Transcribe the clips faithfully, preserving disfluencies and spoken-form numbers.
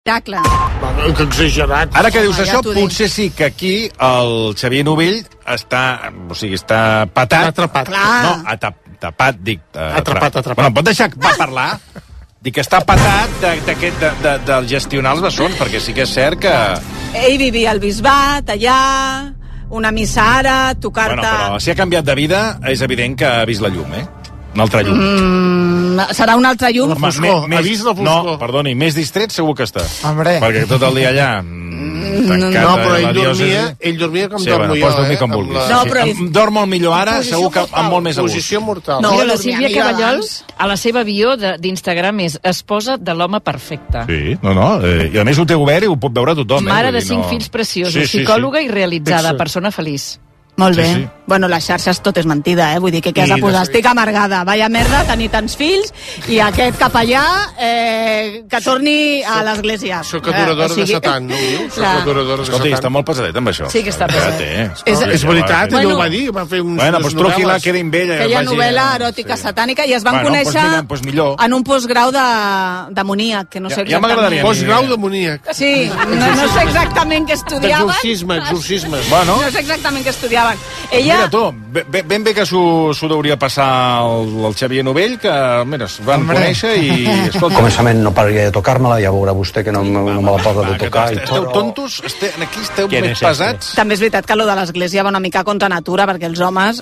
espectacle. Bueno, que exagerat. Ara que dius Home, això, ja t'ho dic. potser sí que aquí el Xavier Novell està, o sigui, està patat. Atrapat. Clar. No, atap, tapat, dic. Uh, Atrapat, atrapat. Bueno, em pot deixar va parlar? Dic que està patat d'aquest de, de, de gestionar els bessons, perquè sí que és cert que... Ell vivia al bisbat, allà, una missa ara, tocar-te... Bueno, però si ha canviat de vida, és evident que ha vist la llum, eh? Una altra llum. Mm, serà una altra llum? La foscor, Home, ha vist la foscor. No, perdoni, més distret segur que està. Hombre. Perquè tot el dia allà... Mm, tancat No, però a la ell dormia, diòcesi. ell dormia com Sí, dormo bueno, jo, pots dormir eh? com Amb vulguis. la- No, Sí, però- em- Dorm molt millor ara, Posició segur que mortal, amb molt més a gust. Posició mortal. No, Mira, la dormia Sílvia millor Caballol, abans. a la seva bio de- d'Instagram és esposa de l'home perfecte. Sí, no, no, eh, i a més ho té obert i ho pot veure tothom. Mare eh? de Vull dir, cinc no... fills preciosos, Sí, sí, psicòloga sí. i realitzada, Fixa. persona feliç. Molt bé. Sí, sí. Bueno, les xarxes tot és mentida, eh? Vull dir que què has de I posar? de- Estic amargada. Vaya merda tenir tants fills i aquest cap allà eh, que torni a l'església. Soc adoradora Eh, o sigui, de Satan, no ho diu? Soc clar. adoradora de Escolti, està Satan. molt pesadet amb això. Sí que està Ja pesadet. té, És- escolti, És ja veritat, va, ell Bueno. ho va dir, va fer uns, Bueno, unes doncs truqui-la, novel·les. quedi amb ella. Feia vagi- novel·la eròtica sí. satànica i es van Bueno, conèixer doncs mira, doncs millor. en un postgrau de- d'amoníac, que no Ja- sé ja exactament. m'agradaria a mi. Postgrau demoníac. Sí, no, no sé exactament què estudiaven. D'exorcisme, exorcisme. Bueno, No sé exactament què estudiaven. Ella... mira tu, ben, ben bé que s'ho s'ho deuria passar el, el Xavier Novell, que, mira, es van Hombre. conèixer i... Escolta, Començament no pararia de tocar-me-la, ja veurà vostè que no, no, no me la posa de va, que tocar. I esteu tot. tontos? Este, aquí esteu Qui més és este? pesats? També és veritat que lo de l'església va una mica contra natura, perquè els homes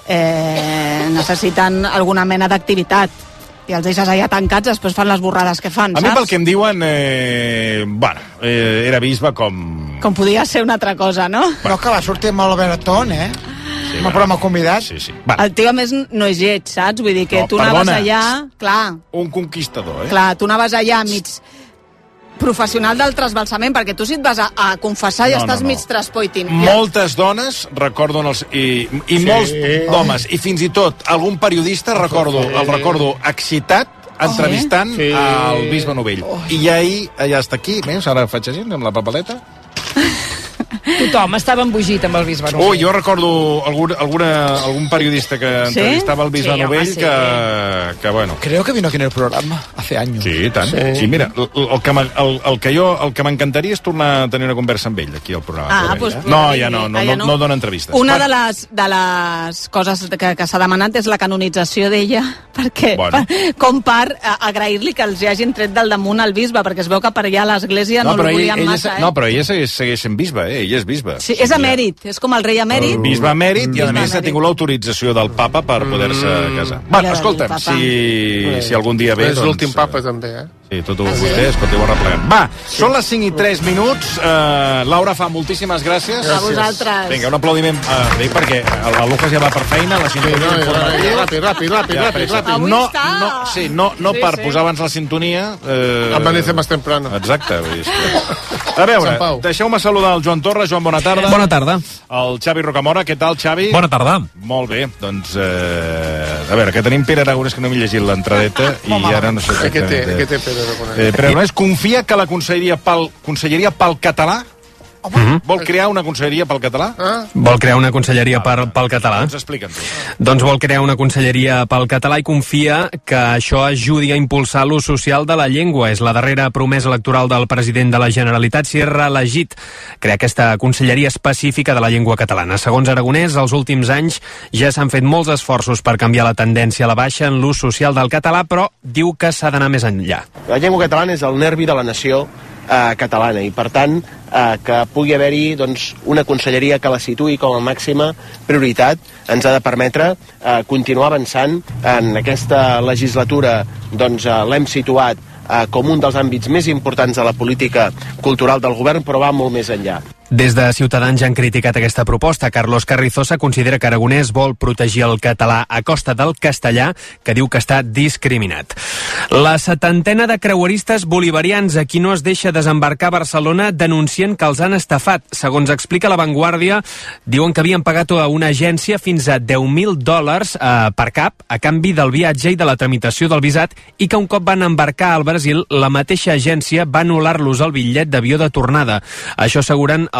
eh, necessiten alguna mena d'activitat. I els deixes allà tancats, després fan les borrades que fan, A mi saps? pel que em diuen, eh, bueno, eh, era bisbe com... Com podia ser una altra cosa, no? No, que va sortir molt a Benetton, eh? Sí, Un bueno, programa convidat. Sí, sí. Va, El tio, a més, no és lleig, saps? Vull dir que No, tu anaves perdona. allà... Clar, un conquistador, eh? clar, tu anaves allà mig professional del trasbalsament, perquè tu si et vas a, a confessar i No, estàs no, no. mig traspoitim. Moltes dones recorden els... I, i Sí. molts d'homes, i fins i tot algun periodista recordo, el recordo excitat entrevistant Sí. el bisbe Novell. I ahir, allà està aquí, més, ara faig així, amb la papeleta. Tothom estava embogit amb el bisbe Oh, Novell. jo recordo algun, alguna, algun periodista que Sí? entrevistava el bisbe Sí, home, Novell sí. que, que, bueno... Creo que vino aquí en el programa hace años. Sí, i tant. Sí, Sí. sí mira, el, el, que m'ha- el, el que jo, el que m'encantaria és tornar a tenir una conversa amb ell aquí al programa. Ah, Torrent, doncs, eh? No, ja no, no, ah, ja no, no dona entrevistes. Una Va. de les, de les coses que, que s'ha demanat és la canonització d'ella, perquè Bueno. per, com per a- agrair-li que els hi hagin tret del damunt al bisbe, perquè es veu que per allà a l'església no, no però el ell, volien ell massa, és, eh? no, però ella segueix, segueix sent bisbe, eh? Ella és bisbe. Sí, és emèrit, és com el rei emèrit. Bisbe emèrit, i a Bisbe més ha emèrit. tingut l'autorització del papa per poder-se casar. Va, Mira, escolta'm, papa. si, si algun dia ve... És l'últim papa, també, eh? Sí, tot ho vostè, escolteu, ho replegant. Va, són les cinc i tres minuts. Uh, Laura, fa moltíssimes gràcies. A vosaltres. Vinga, un aplaudiment uh, bé, perquè el, el Lucas ja va per feina, la Sí, sintonia no, informativa. ràpid, ràpid, ràpid, Ja, ràpid, pressa. ràpid. Avui No, està. no, sí, no, no Sí, per sí. posar abans la sintonia... Eh, Amanece más temprano. Exacte. Vull dir, és que... A veure, Sant Pau. deixeu-me saludar el Joan Torres. Joan, bona tarda. Bona tarda. El Xavi Rocamora, què tal, Xavi? Bona tarda. Molt bé, doncs... Eh, a veure, que tenim Pere Aragonès, que no m'he llegit l'entradeta, i ara no sé Què té, exactament... què té Pere Aragonès? Eh, Pere Aragonès confia que la Conselleria pel, Conselleria pel Català Home, vol crear una Conselleria pel Català? Ah? Vol crear una conselleria per, pel català? Doncs explica'ns-ho. Doncs vol crear una conselleria pel català i confia que això ajudi a impulsar l'ús social de la llengua. És la darrera promesa electoral del president de la Generalitat si és reelegit. Crear aquesta conselleria específica de la llengua catalana. Segons Aragonès, els últims anys ja s'han fet molts esforços per canviar la tendència a la baixa en l'ús social del català, però diu que s'ha d'anar més enllà. La llengua catalana és el nervi de la nació eh, catalana i, per tant, eh, que pugui haver-hi doncs, una conselleria que la situï com a màxima prioritat ens ha de permetre eh, continuar avançant en aquesta legislatura. Doncs eh, l'hem situat eh, com un dels àmbits més importants de la política cultural del govern, però va molt més enllà. Des de Ciutadans ja han criticat aquesta proposta. Carlos Carrizosa considera que Aragonès vol protegir el català a costa del castellà, que diu que està discriminat. La setantena de creueristes bolivarians a qui no es deixa desembarcar a Barcelona denuncien que els han estafat. Segons explica La Vanguardia, diuen que havien pagat a una agència fins a deu mil dòlars eh, per cap a canvi del viatge i de la tramitació del visat, i que un cop van embarcar al Brasil, la mateixa agència va anul·lar-los el bitllet d'avió de tornada. Això asseguren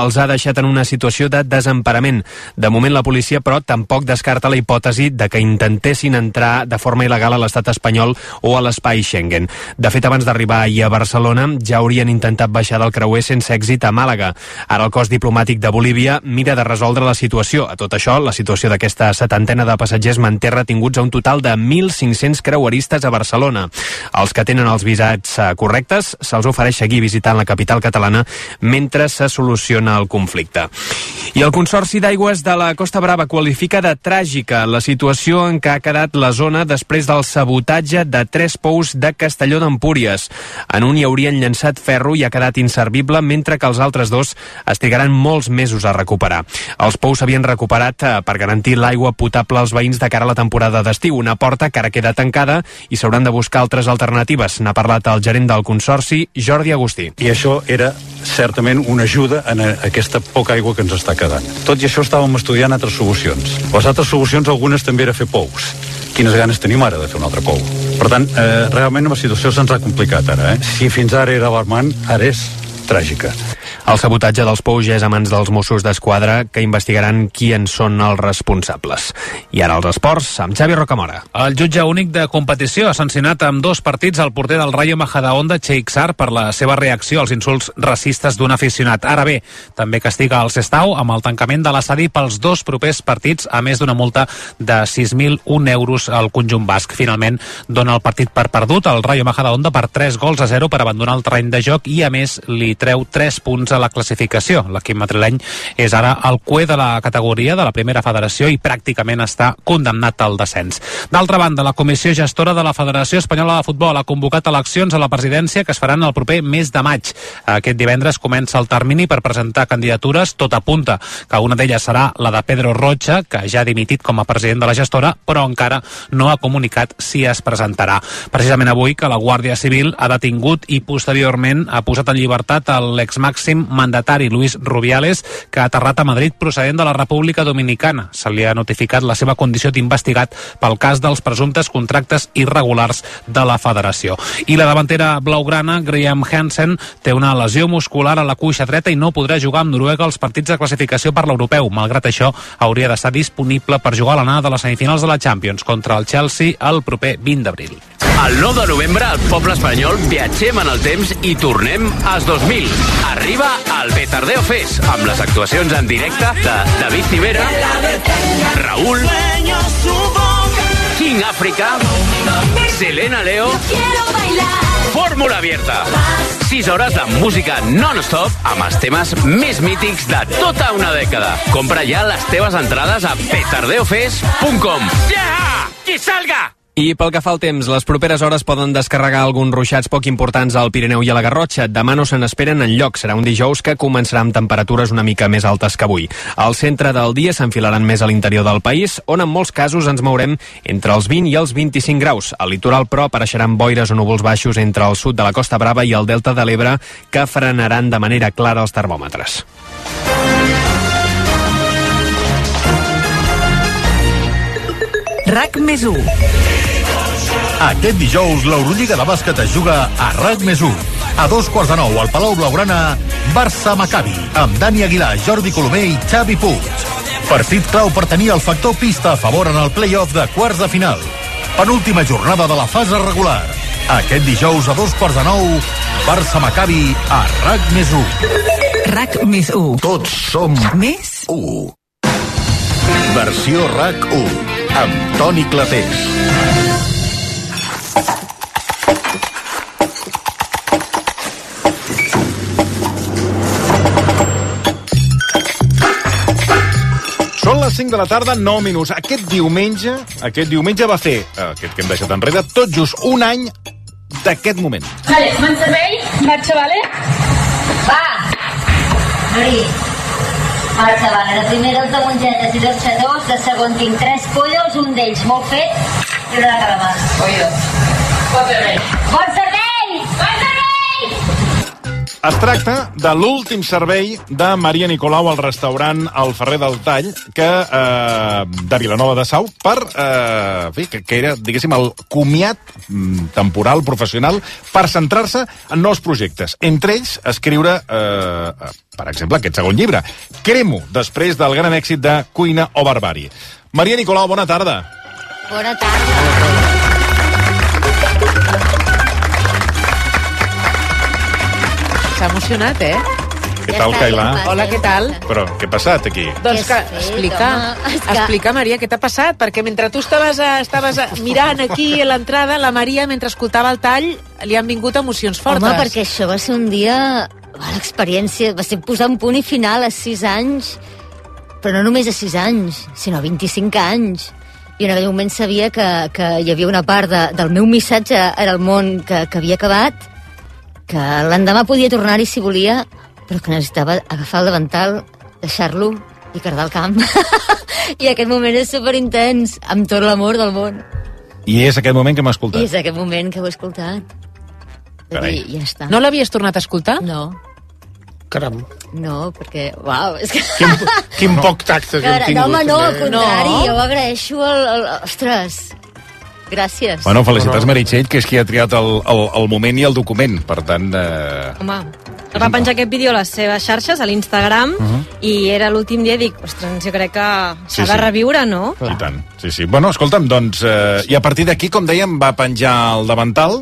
els ha deixat en una situació de desemparament. De moment la policia, però, tampoc descarta la hipòtesi de que intentessin entrar de forma il·legal a l'estat espanyol o a l'espai Schengen. De fet, abans d'arribar ahir a Barcelona, ja haurien intentat baixar del creuer sense èxit a Màlaga. Ara el cos diplomàtic de Bolívia mira de resoldre la situació. A tot això, la situació d'aquesta setantena de passatgers manté retinguts a un total de mil cinc-cents creueristes a Barcelona. Els que tenen els visats correctes se'ls ofereix seguir visitant la capital catalana mentre se soluciona el conflicte. I el Consorci d'Aigües de la Costa Brava qualifica de tràgica la situació en què ha quedat la zona després del sabotatge de tres pous de Castelló d'Empúries. En un hi haurien llançat ferro i ha quedat inservible, mentre que els altres dos es trigaran molts mesos a recuperar. Els pous s'havien recuperat per garantir l'aigua potable als veïns de cara a la temporada d'estiu, una porta que ara queda tancada i s'hauran de buscar altres alternatives. N'ha parlat el gerent del Consorci, Jordi Agustí. I això era certament una ajuda en aquesta poca aigua que ens està quedant. Tot i això estàvem estudiant altres solucions. Les altres solucions, algunes també era fer pous. Quines ganes tenim ara de fer un altre pou. Per tant, eh, realment la situació se'ns ha complicat ara. Eh? Si fins ara era alarmant, ara és tràgica. El sabotatge dels pous ja és a mans dels Mossos d'Esquadra, que investigaran qui en són els responsables. I ara els esports, amb Xavi Rocamora. El jutge únic de competició ha sancionat amb dos partits el porter del Rayo Majadahonda, Cheikh Sarr, per la seva reacció als insults racistes d'un aficionat. Ara bé, també castiga el Sestao amb el tancament de l'estadi pels dos propers partits, a més d'una multa de sis mil un euros al conjunt basc. Finalment, dona el partit per perdut al Rayo Majadahonda per tres gols a zero per abandonar el terreny de joc i, a més, li treu tres punts a la classificació. L'equip madrileny és ara el cué de la categoria de la primera federació i pràcticament està condemnat al descens. D'altra banda, la comissió gestora de la Federació Espanyola de Futbol ha convocat eleccions a la presidència que es faran el proper mes de maig. Aquest divendres comença el termini per presentar candidatures. Tot apunta que una d'elles serà la de Pedro Rocha, que ja ha dimitit com a president de la gestora, però encara no ha comunicat si es presentarà. Precisament avui que la Guàrdia Civil ha detingut i posteriorment ha posat en llibertat l'exmàxim mandatari Luis Rubiales, que ha aterrat a Madrid procedent de la República Dominicana. Se li ha notificat la seva condició d'investigat pel cas dels presumptes contractes irregulars de la federació. I la davantera blaugrana, Graham Hansen, té una lesió muscular a la cuixa dreta i no podrà jugar amb Noruega als partits de classificació per l'europeu. Malgrat això, hauria d'estar disponible per jugar a l'anada de les semifinals de la Champions contra el Chelsea el proper vint d'abril. El nou de novembre, al poble espanyol, viatgem en el temps i tornem als dos mil. Arriba al Petardeo Fest, amb les actuacions en directe de David Civera, Raúl, King África, Selena Leo, Fórmula Abierta. sis hores de música non-stop amb els temes més mítics de tota una dècada. Compra ja les teves entrades a petardeo fest punt com. Yeah! Qui salga! I pel que fa al temps, les properes hores poden descarregar alguns ruixats poc importants al Pirineu i a la Garrotxa. Demà no se n'esperen enlloc. Serà un dijous que començarà amb temperatures una mica més altes que avui. Al centre del dia s'enfilaran més a l'interior del país, on en molts casos ens mourem entre els vint i els vint-i-cinc graus. Al litoral, però, apareixeran boires o núvols baixos entre el sud de la Costa Brava i el delta de l'Ebre, que frenaran de manera clara els termòmetres. RAC més u. Aquest dijous l'Eurolliga de bàsquet es juga a RAC més u. A dos quarts de nou al Palau Blaugrana, Barça-Maccabi, amb Dani Aguilar, Jordi Colomer i Xavi Puig. Partit clau per tenir el factor pista a favor en el play-off de quarts de final. Penúltima jornada de la fase regular. Aquest dijous a dos quarts de nou, Barça-Maccabi a RAC més u. RAC més u. Tots som més u. Versió RAC u, amb Toni Clapés. Són les cinc de la tarda, nou minuts. Aquest diumenge, aquest diumenge va fer, aquest que hem deixat enrere, tot just un any d'aquest moment. Vale, man servei, marxa, vale? Va! Nori, marxa, vale. De primer dos de mongetes i dos xatós, de segon tinc tres pollos, un d'ells molt fet i una de calamars. Pollo. Bon servei! Bon servei! Bon servei! Es tracta de l'últim servei de Maria Nicolau al restaurant El Ferrer del Tall, que, eh, de Vilanova de Sau, per, eh, fi, que, que era, diguéssim, el comiat mm, temporal, professional, per centrar-se en nous projectes. Entre ells, escriure, eh, per exemple, aquest segon llibre, Cremo, després del gran èxit de Cuina o Barbàrie. Maria Nicolau, bona tarda. Bona tarda. S'ha emocionat, eh? Què tal, Cailà? Hola, què tal? Però què ha passat aquí? Doncs que, explica, explica, Maria, què t'ha passat? Perquè mentre tu estaves, estaves mirant aquí a l'entrada, la Maria, mentre escoltava el tall, li han vingut emocions fortes. Home, perquè això va ser un dia... L'experiència va ser posar un punt i final a sis anys, però no només a sis anys, sinó a vint-i-cinc anys. I en aquell moment sabia que, que hi havia una part de, del meu missatge era el món que, que havia acabat, que l'endemà podia tornar-hi si volia, però que necessitava agafar el davantal, deixar-lo i cardar el camp. I aquest moment és superintens, amb tot l'amor del món. I és aquest moment que m'ha escoltat? I és aquest moment que ho he escoltat. Carai. I ja està. No l'havies tornat a escoltar? No. Caram. No, perquè... Uau, és que... Quin, quin poc tacte que hem tingut. No, home, no, al també. contrari, No. jo agraeixo el, el... Ostres, gràcies. Bueno, felicitats, Meritxell, que és qui ha triat el, el, el moment i el document. Per tant... Eh... Home, va penjar aquest vídeo a les seves xarxes, a l'Instagram, uh -huh. i era l'últim dia i dic, ostres, jo crec que s'ha Sí, de sí. reviure, no? I tant, sí, sí. Bueno, escolta'm, doncs... Eh, I a partir d'aquí, com dèiem, va penjar el davantal.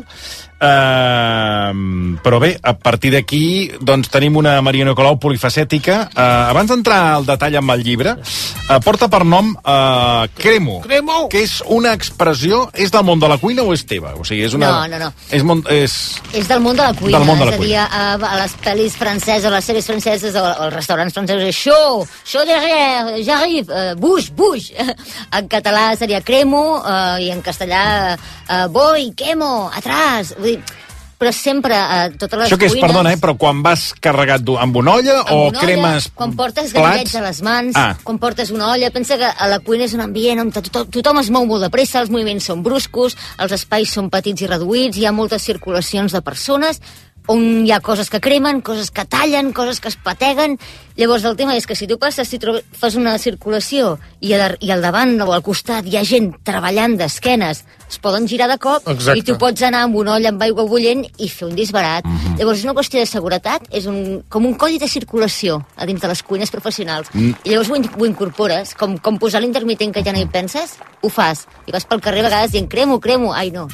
Uh, però bé, a partir d'aquí doncs tenim una Maria Nicolau polifacètica. Uh, abans d'entrar al detall amb el llibre, uh, porta per nom uh, Cremo, Cremo, que és una expressió... És del món de la cuina o és teva? O sigui, és una... No, no, no. És, mon, és... És del món de la cuina, Del món de la és a dir, cuina. a, a les pel·lis franceses, a les sèries franceses, o als restaurants francesos, chaud, chaud derrière, j'arrive, uh, bouge, bouge. En català seria cremo, uh, i en castellà uh, voy, quemo, atrás. Vull dir, però sempre, uh, totes les Això que és, cuines... perdona, eh, però quan vas carregat du- amb una olla amb o una cremes olla, quan portes plats? ganivets a les mans, Ah. quan portes una olla, pensa que a la cuina és un ambient on tothom, tothom es mou molt de pressa, els moviments són bruscos, els espais són petits i reduïts, hi ha moltes circulacions de persones, on hi ha coses que cremen, coses que tallen, coses que es pateguen. Llavors el tema és que si tu passes, si trobes, fas una circulació i, a, i al davant o al costat hi ha gent treballant d'esquenes, es poden girar de cop. Exacte. I tu pots anar amb una olla amb aigua bullent i fer un disbarat. Mhm. Llavors és una qüestió de seguretat, és un, com un codi de circulació a dins de les cuines professionals. Mm. I llavors ho, in- ho incorpores, com, com posar l'intermitent que ja no hi penses, ho fas. I vas pel carrer a vegades dient cremo, cremo, ai no,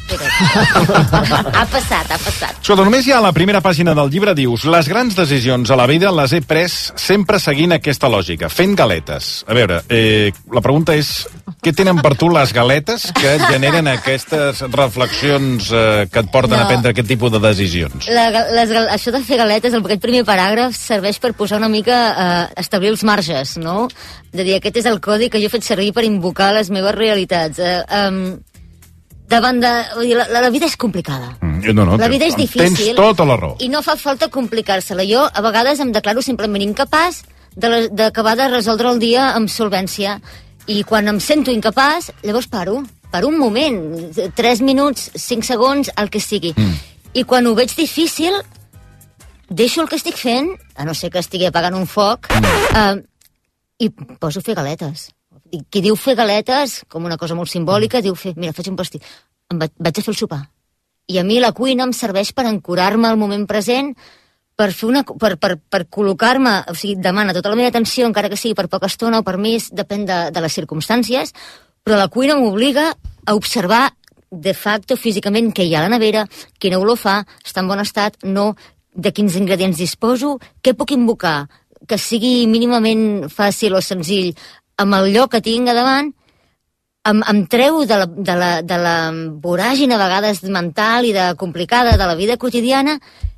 espera. ha passat, ha passat. Escolta, només hi ha a la primera pàgina del llibre dius: les grans decisions a la vida les he pres sempre seguint aquesta lògica, fent galetes. A veure, eh, la pregunta és, què tenen per tu les galetes que et generen aquestes reflexions eh, que et porten No. a prendre aquest tipus de decisions? La, ga- les, gal- això de fer galetes, el- aquest primer paràgraf serveix per posar una mica, eh, establir els marges, no? De dir, aquest és el codi que jo he fet servir per invocar les meves realitats. Eh, um, davant de... Vull dir, la, la, la vida és complicada. Mm, no, no, La vida és tens- difícil. Tens tota la raó. I no fa falta complicar-se-la. Jo, a vegades, em declaro simplement incapaç de la- d'acabar de, de resoldre el dia amb solvència. I quan em sento incapaç, llavors paro. Per un moment, tres minuts, cinc segons, el que sigui. Mm. I quan ho veig difícil, deixo el que estic fent, a no ser que estigui apagant un foc, eh, i poso a fer galetes. I qui diu fer galetes, com una cosa molt simbòlica, diu fer, mira, faig un pastís. Em vaig, vaig a fer el sopar. I a mi la cuina em serveix per ancorar-me al moment present, per, fer una, per, per, per col·locar-me, o sigui, demana tota la meva atenció, encara que sigui per poca estona o per més, depèn de, de les circumstàncies, però la cuina m'obliga a observar de facto, físicament, què hi ha a la nevera, quina olor fa, està en bon estat, no, de quins ingredients disposo, què puc invocar, que sigui mínimament fàcil o senzill, amb el lloc que tinc a davant, em, em treu de la, de, la, de la voràgina, a vegades mental i de complicada de la vida quotidiana,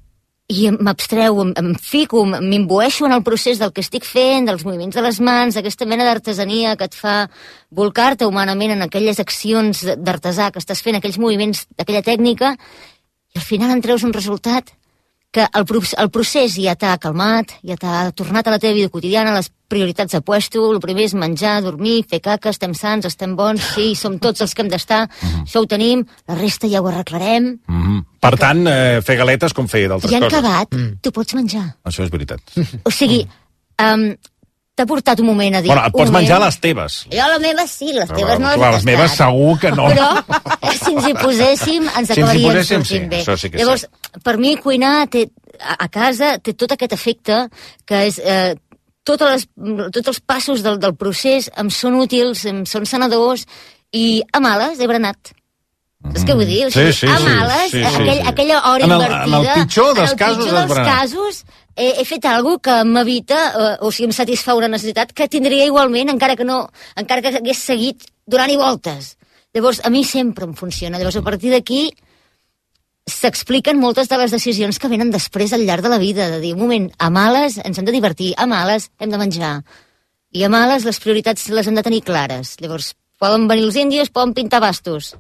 i m'abstreu, em, em fico, m'imbueixo en el procés del que estic fent, dels moviments de les mans, d'aquesta mena d'artesania que et fa volcar-te humanament en aquelles accions d'artesà que estàs fent, aquells moviments, aquella tècnica, i al final en treus un resultat que el, el procés ja t'ha calmat, ja t'ha tornat a la teva vida quotidiana, les prioritats de puesto, el primer és menjar, dormir, fer caca, estem sants, estem bons, sí, som tots els que hem d'estar, Mhm. això ho tenim, la resta ja ho arreglarem. Mhm. Per tant, eh, fer galetes com fer d'altres I han coses. cagat, tu pots menjar. Això és veritat. O sigui, um, t'ha portat un moment a dir... Bueno, et un pots menjar moment- les teves. Jo les meves sí, les Però, teves no les clar, he les meves tastat. segur que no. Però eh, si ens hi poséssim, ens Si ens hi acabaríem poséssim, sortint sí, bé. això sí que és Llavors, per mi cuinar té, a, a casa té tot aquest efecte que és... Eh, totes les, tots els passos del, del procés em són útils, em són sanadors, i a males he berenat. Saps què vull dir? O Sí, sigui, sí, a sí, males, sí, sí, aquell, sí. aquella hora En el- invertida... en el pitjor dels casos En el pitjor has dels berenat. casos he, he fet alguna que m'evita, eh, o sigui, em satisfà una necessitat que tindria igualment, encara que no, encara que hagués seguit donant-hi voltes. Llavors, a mi sempre em funciona. Llavors, a partir d'aquí, s'expliquen moltes de les decisions que venen després al llarg de la vida, de dir, un moment, a males ens hem de divertir, a males hem de menjar, i a males les prioritats les hem de tenir clares. Llavors, poden venir els índios, poden pintar bastos,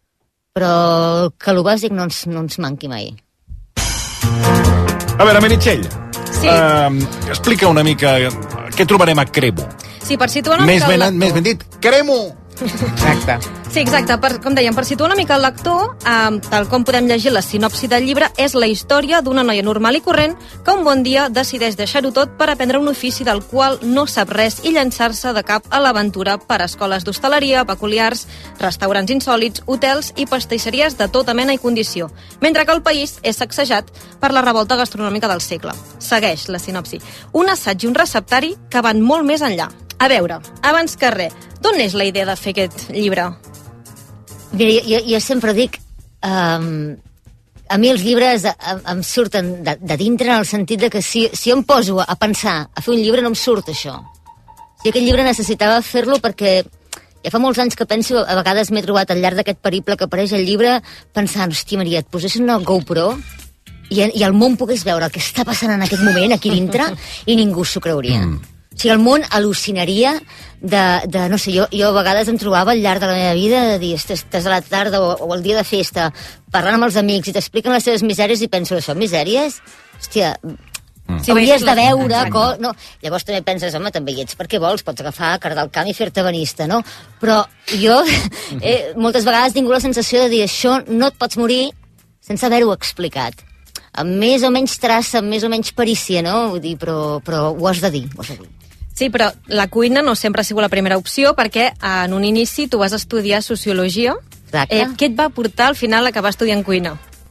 però que el bàsic no ens, no ens manqui mai. A veure, Meritxell, Sí. eh, explica una mica què trobarem a Cremo. Sí, per situar una Més mica... el ben, més ben dit, Cremo! Exacte. Sí, exacte. Per, com dèiem, per situar una mica el lector, eh, tal com podem llegir la sinopsi del llibre, és la història d'una noia normal i corrent que un bon dia decideix deixar-ho tot per aprendre un ofici del qual no sap res i llançar-se de cap a l'aventura per escoles d'hostaleria, peculiars, restaurants insòlits, hotels i pastisseries de tota mena i condició, mentre que el país és sacsejat per la revolta gastronòmica del segle. Segueix la sinopsi. Un assaig i un receptari que van molt més enllà. A veure, abans que res, d'on és la idea de fer aquest llibre? Mira, jo, jo sempre dic... Um, a mi els llibres em, em surten de, de dintre en el sentit de que si, si jo em poso a pensar, a fer un llibre, no em surt això. Si aquest llibre necessitava fer-lo perquè ja fa molts anys que penso, a vegades m'he trobat al llarg d'aquest periple que apareix el llibre pensant, hòstia Maria, et posessin una GoPro i, i el món pogués veure el que està passant en aquest moment aquí dintre i ningú s'ho creuria. Mm. O sigui, el món al·lucinaria de, de no sé, jo, jo a vegades em trobava al llarg de la meva vida de dir, estàs, estàs a la tarda o, o el dia de festa parlant amb els amics i t'expliquen les seves misèries i penso, això, misèries? Hòstia, mm. si hauries de veure... Co... No. Llavors també penses, home, també hi ets perquè vols, pots agafar, cardar el camp i fer-te benista, no? Però jo eh, moltes vegades tinc la sensació de dir, això no et pots morir sense haver-ho explicat. Amb més o menys traça, amb més o menys perícia, no? Vull dir, però, però ho has de dir, ho has de dir. Sí, però la cuina no sempre ha sigut la primera opció perquè en un inici tu vas estudiar sociologia. Exacte. Eh, què et va portar al final a acabar estudiant cuina?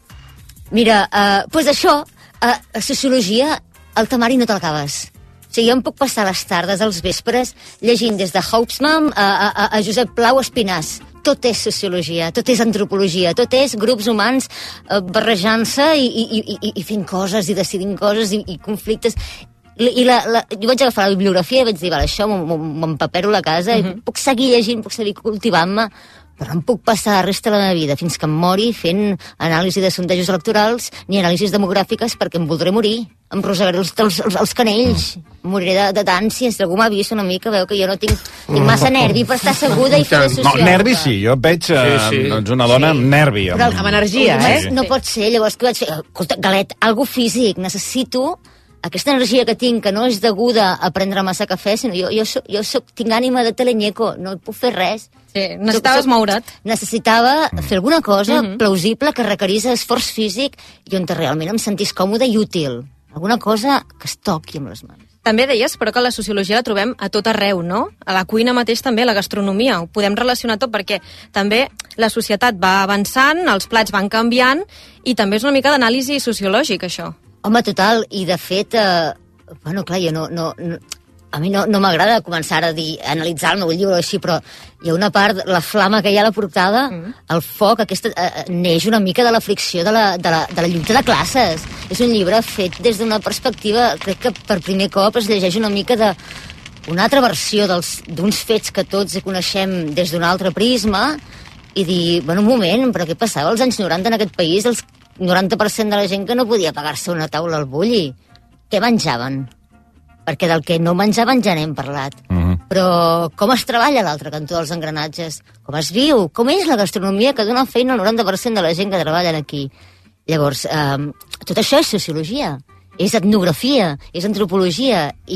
Mira, uh, pues això, uh, a sociologia, al temari no te l'acabes. O sigui, jo em puc passar les tardes, als vespres, llegint des de Hobsbawm a, a, a Josep Plau Espinàs. Tot és sociologia, tot és antropologia, tot és grups humans uh, barrejant-se i, i, i, i fent coses i decidint coses i, i conflictes. I, i la, la, jo vaig agafar la bibliografia i vaig dir, vale, això m'empapero la casa, uh-huh. i puc seguir llegint, puc seguir cultivant-me, però no em puc passar la resta de la meva vida fins que em mori fent anàlisi de sondejos electorals ni anàlisis demogràfiques perquè em voldré morir. Em rosegaré els, els, els, els canells. Mm. Moriré de, de d'ànsia. Si algú m'ha vist una mica, veu que jo no tinc, tinc massa nervi per estar asseguda i fer de No, social. nervi sí, jo et veig eh, Sí, sí. doncs una dona amb nervi. Però Amb energia, no, eh? No pot ser, llavors què vaig fer? Escolta, Galet, algo físic, necessito aquesta energia que tinc, que no és deguda a prendre massa cafè, sinó jo, jo, soc, jo soc, tinc ànima de teleñeco, no puc fer res. Sí, necessitaves moure't. Necessitava fer alguna cosa Mhm. plausible que requerís esforç físic i on realment em sentís còmode i útil. Alguna cosa que es toqui amb les mans. També deies, però, que la sociologia la trobem a tot arreu, no? A la cuina mateix també, a la gastronomia. Ho podem relacionar tot perquè també la societat va avançant, els plats van canviant i també és una mica d'anàlisi sociològic, això. Home, total, i de fet, eh, bueno, clar, jo no... no, no a mi no, no m'agrada començar a dir, a analitzar el meu llibre així, però hi ha una part, la flama que hi ha a la portada, mm. el foc, aquesta, eh, neix una mica de la fricció de la, de, la, de la lluita de classes. És un llibre fet des d'una perspectiva, crec que per primer cop es llegeix una mica de una altra versió d'uns fets que tots coneixem des d'un altre prisma i dir, bueno, un moment, però què passava als anys noranta en aquest país? El noranta per cent de la gent que no podia pagar-se una taula al bulli. Què menjaven? Perquè del que no menjaven ja n'hem parlat. Uh-huh. Però com es treballa a l'altre cantó dels engranatges? Com es viu? Com és la gastronomia que dona feina al noranta per cent de la gent que treballa aquí? Llavors, eh, tot això és sociologia, és etnografia, és antropologia, i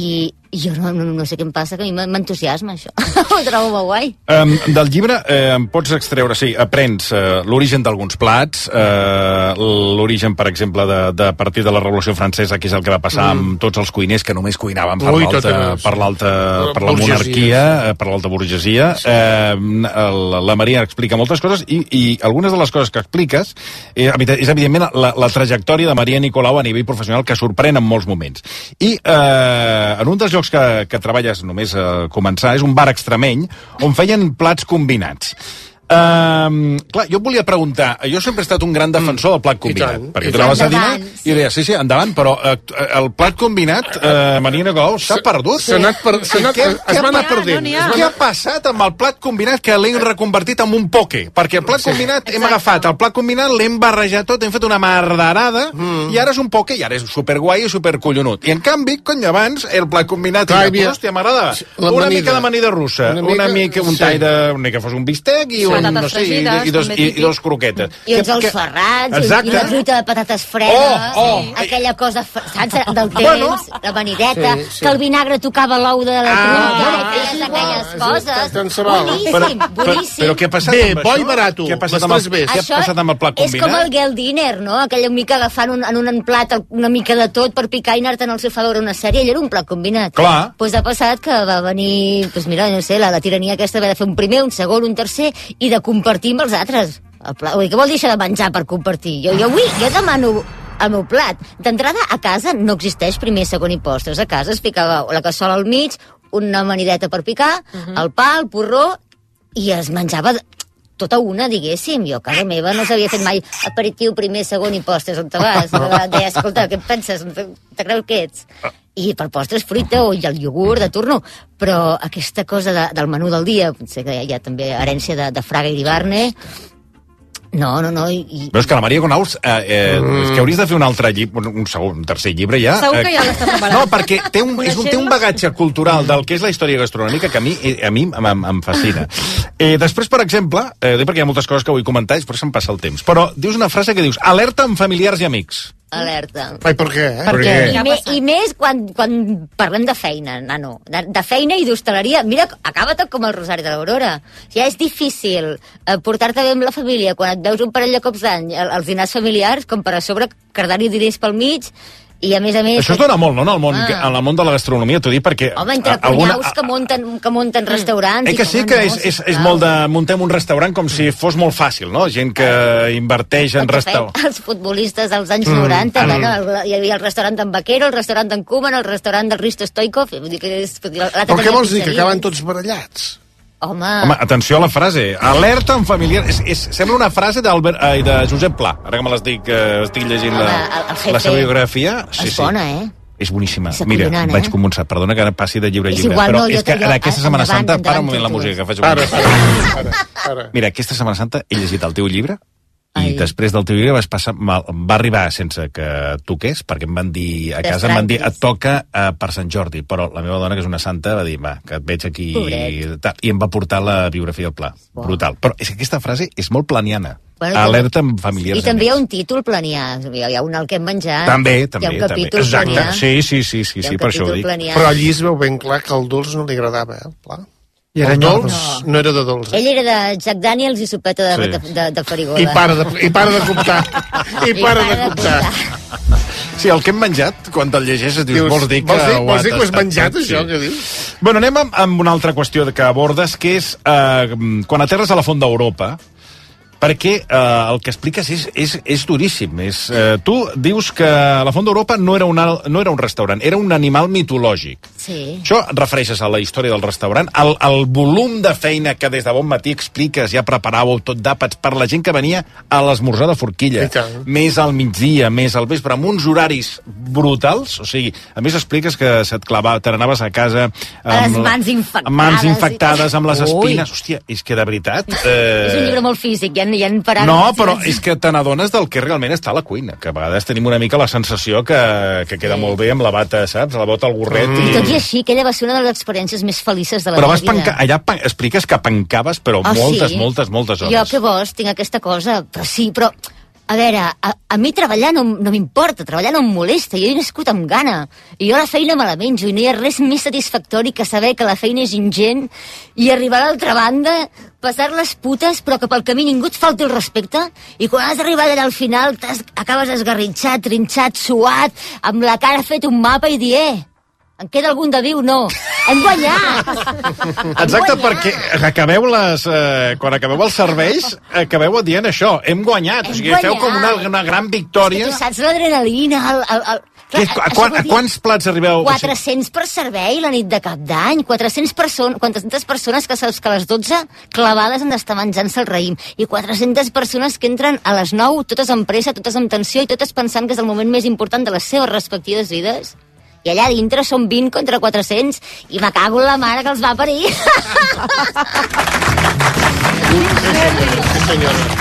I jo no, no, no sé què em passa, que a mi m'entusiasma, això. Ho trobo molt guai. Um, del llibre eh, em pots extreure, sí, aprens eh, l'origen d'alguns plats, eh, l'origen, per exemple, de, de partir de la Revolució Francesa, que és el que va passar mm. amb tots els cuiners que només cuinaven per Ui, l'alta, tota, per l'alta, per la burgesia, monarquia, eh, per l'alta burgesia. Sí. Eh, la, la Maria explica moltes coses i, i algunes de les coses que expliques eh, és, evidentment, la, la trajectòria de Maria Nicolau a nivell professional, que sorprèn en molts moments. I eh, en un dels jocs que, que treballes només a començar, és un bar extremeny on feien plats combinats. Um, clar, jo volia preguntar, jo sempre he estat un gran defensor del plat combinat, tant, perquè tu anaves a dinar i deies, sí, sí, endavant, però uh, el plat combinat, uh, Maria Nicolau, s'ha perdut. S'ha anat per, s'ha anat, què, es va anar perdent. No què ha passat amb el plat combinat que l'hem reconvertit en un poke? Perquè el plat sí, combinat, hem agafat el plat combinat, l'hem barrejat tot, hem fet una merderada, mm. i ara és un poke, i ara és superguai i supercollonut. I en canvi, cony, abans, el plat combinat, clar, i hòstia, m'agradava. Una mica d'amanida russa, una mica, una mica un tall de... Una mica fos un bistec i un no sé, i, i, dos, i, i dos croquetes. I uns ous ferrats, i la truita de patates fredes, oh, oh. aquella cosa, saps, del temps, bueno, la vanideta, sí, sí. que el vinagre tocava l'ou de la truita, ah, i feies aquelles sí, coses. Boníssim, boníssim. Però què ha passat bé, amb bo això? I barat. Què ha passat, amb el, què ha passat amb el plat combinat? És com el Gel Dinner, no? Aquella mica agafant un, en un plat una mica de tot per picar i anar-te'n al sofà a veure una sèrie, ell era un plat combinat. Clar. Pues ha passat que va venir, pues mira, no sé, la, la tirania aquesta va de fer un primer, un segon, un tercer, i de compartir amb els altres. El pla... Ui, què vol dir això de menjar per compartir? Jo, jo avui, jo demano el meu plat. D'entrada, a casa no existeix primer, segon i postres. A casa es ficava la cassola al mig, una amanideta per picar, uh -huh. el pa, el porró, i es menjava tota una, diguéssim. Jo a casa meva no s'havia fet mai aperitiu, primer, segon i postres. On te vas? Deia, escolta, què em penses? Te creus que ets? I per postres fruita o el iogurt de turno, però aquesta cosa de, del menú del dia, potser que hi ha també herència de, de Fraga i d'Ibarne, no, no, no. I... Però és que la Maria Gonaus, eh, eh, mm. és que hauries de fer un altre llibre, un segon, un tercer llibre ja. Segur que eh, ja l'està preparant. No, perquè té un, és un, té un bagatge cultural del que és la història gastronòmica que a mi, a mi em, em fascina. Eh, després, per exemple, eh, perquè hi ha moltes coses que vull comentar i després se'm passa el temps, però dius una frase que dius, alerta amb familiars i amics. Alerta. Ai, per què? Eh? Per què? I, me, I més quan, quan parlem de feina, nano. De, de feina i d'hostaleria. Mira, acaba tot com el Rosari de l'Aurora. Ja és difícil eh, portar-te bé amb la família quan et veus un parell de cops d'any als dinars familiars, com per a sobre cardar-hi diners pel mig. I a més a més... Això es dona molt, no?, en el món, ah. en el món de la gastronomia, t'ho dic, perquè... Home, entre cunyaus alguna... que munten, que munten restaurants... Eh que sí que és, és, és molt de... Muntem un restaurant com si fos molt fàcil, no? Gent que inverteix en restaurant. Els futbolistes dels anys mm. noranta, mm. no? Hi havia el restaurant d'en Vaquero, el restaurant d'en Koeman, el restaurant del Risto Stoikov... Vull dir que és... Però què vols dir, que acaben tots barallats? Home... Home, atenció a la frase. Alerta en familiar... És, és, sembla una frase d'Albert, ai, de Josep Pla. Ara que me l'estic eh, estic llegint Home, la, el, la seva biografia. Sí, és bona, sí. eh? És boníssima. Mira, eh? vaig començar. Perdona que ara passi de llibre a llibre. Igual, però no, és que en aquesta Setmana Santa... Para un moment la tu. música que faig. Para, para, para, para. Mira, aquesta Setmana Santa he llegit el teu llibre i després del teu llibre vas passar, va arribar sense que toqués, perquè em van dir a casa, em van dir, et toca uh, per Sant Jordi, però la meva dona, que és una santa, va dir, va, que et veig aquí, tal, i em va portar la biografia del Pla. Wow. Brutal. Però és que aquesta frase és molt planiana. Bueno, alerta amb familiars. I també hi ha un títol planià. Hi ha un al que hem menjat. També, també. Hi ha un capítol també. Exacte. planià. Sí, sí, sí, sí, sí per això ho dic. Planià. Però allí es veu ben clar que el dolç no li agradava, eh, el Pla. I el dolç no. no era de dolç. Eh? Ell era de Jack Daniels i sopeta de, sí. de, de, de farigola. I para de, i para de comptar. I, I para, para de comptar. Sí, el que hem menjat, quan te'l llegeixes, dius, dius vols dir que... Vols dir, vols dir que ho has menjat, sí. això, que dius? Bueno, anem amb, amb una altra qüestió que abordes, que és eh, quan aterres a la Font d'Europa, perquè eh, el que expliques és, és, és duríssim. És, eh, tu dius que la Font d'Europa no, era una, no era un restaurant, era un animal mitològic. Sí. Això et refereixes a la història del restaurant, al, al volum de feina que des de bon matí expliques, ja preparàveu tot d'àpats per la gent que venia a l'esmorzar de forquilla, més al migdia, més al vespre, amb uns horaris brutals, o sigui, a més expliques que se't clavava, te n'anaves a casa amb les mans infectades, amb mans infectades, amb les espines. Ui. Hòstia, és que de veritat... Eh... És un llibre molt físic, ja hi ha paràgrafs. No, però és que te n'adones del que realment està a la cuina, que a vegades tenim una mica la sensació que, que queda sí. molt bé amb la bata, saps? La bota, el gorret... Mm. I tot i així, aquella va ser una de les experiències més felices de la però meva vida. Però allà pan, expliques que pencaves, però oh, moltes, sí? moltes, moltes hores. Jo, què vols? Tinc aquesta cosa. Però sí, però A veure, a, a mi treballar no, no m'importa, treballar no em molesta, jo he nascut amb gana, i jo la feina me la menjo, i no hi ha res més satisfactori que saber que la feina és ingent, i arribar a l'altra banda, passar les putes, però que pel camí ningú et falti el respecte, i quan has arribat allà al final acabes esgarritxat, trinxat, suat, amb la cara fet un mapa i dir, eh, en queda algun de viu? No. Hem guanyat! Exacte, hem perquè acabeu les, eh, quan acabeu els serveis, acabeu dient això, hem guanyat. Hem o sigui, guanyat. Feu com una, una gran victòria. És que tu saps l'adrenalina, el... el, el... Clar, a, quan, a quants plats arribeu? quatre-cents per servei la nit de cap d'any. quatre-cents persones, quatre-centes persones que saps que a les dotze clavades han d'estar menjant-se el raïm. I quatre-centes persones que entren a les nou, totes amb pressa, totes amb tensió i totes pensant que és el moment més important de les seves respectives vides. I allà dintre són vint contra quatre-cents i me cago en la mare que els va parir. Sí, senyora.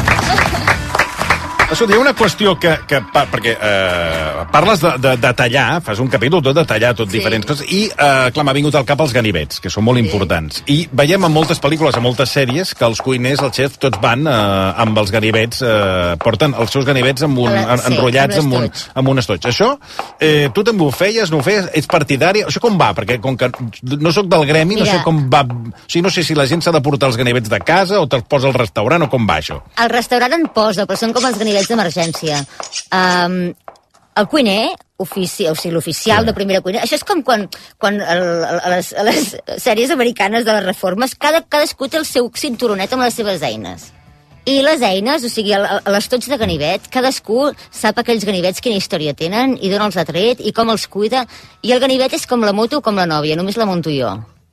Escolta, hi ha una qüestió que... que perquè eh, parles de, de, de tallar, fas un capítol tot de tallar, tot sí. diferents coses, i, eh, clar, m'ha vingut al cap els ganivets, que són molt sí. importants. I veiem en moltes pel·lícules, en moltes sèries, que els cuiners, els xefs, tots van eh, amb els ganivets, eh, porten els seus ganivets amb un, en, sí, enrotllats amb un, amb un estoig. Això, eh, tu també ho feies, no ho feies, ets partidari? Això com va? Perquè com que no sóc del gremi, Mira, no sé com va... O sigui, no sé si la gent s'ha de portar els ganivets de casa o te'ls posa al restaurant o com va això? El restaurant en posa, però són com els ganivets d'emergència. Um, el cuiner, ofici, o sigui, l'oficial sí. de primera cuina, això és com quan, quan el, el, a, les, a les sèries americanes de les reformes, cada, cadascú té el seu cinturonet amb les seves eines. I les eines, o sigui, l'estoig de ganivet, cadascú sap aquells ganivets quina història tenen i d'on els ha tret i com els cuida. I el ganivet és com la moto o com la nòvia, només la monto jo.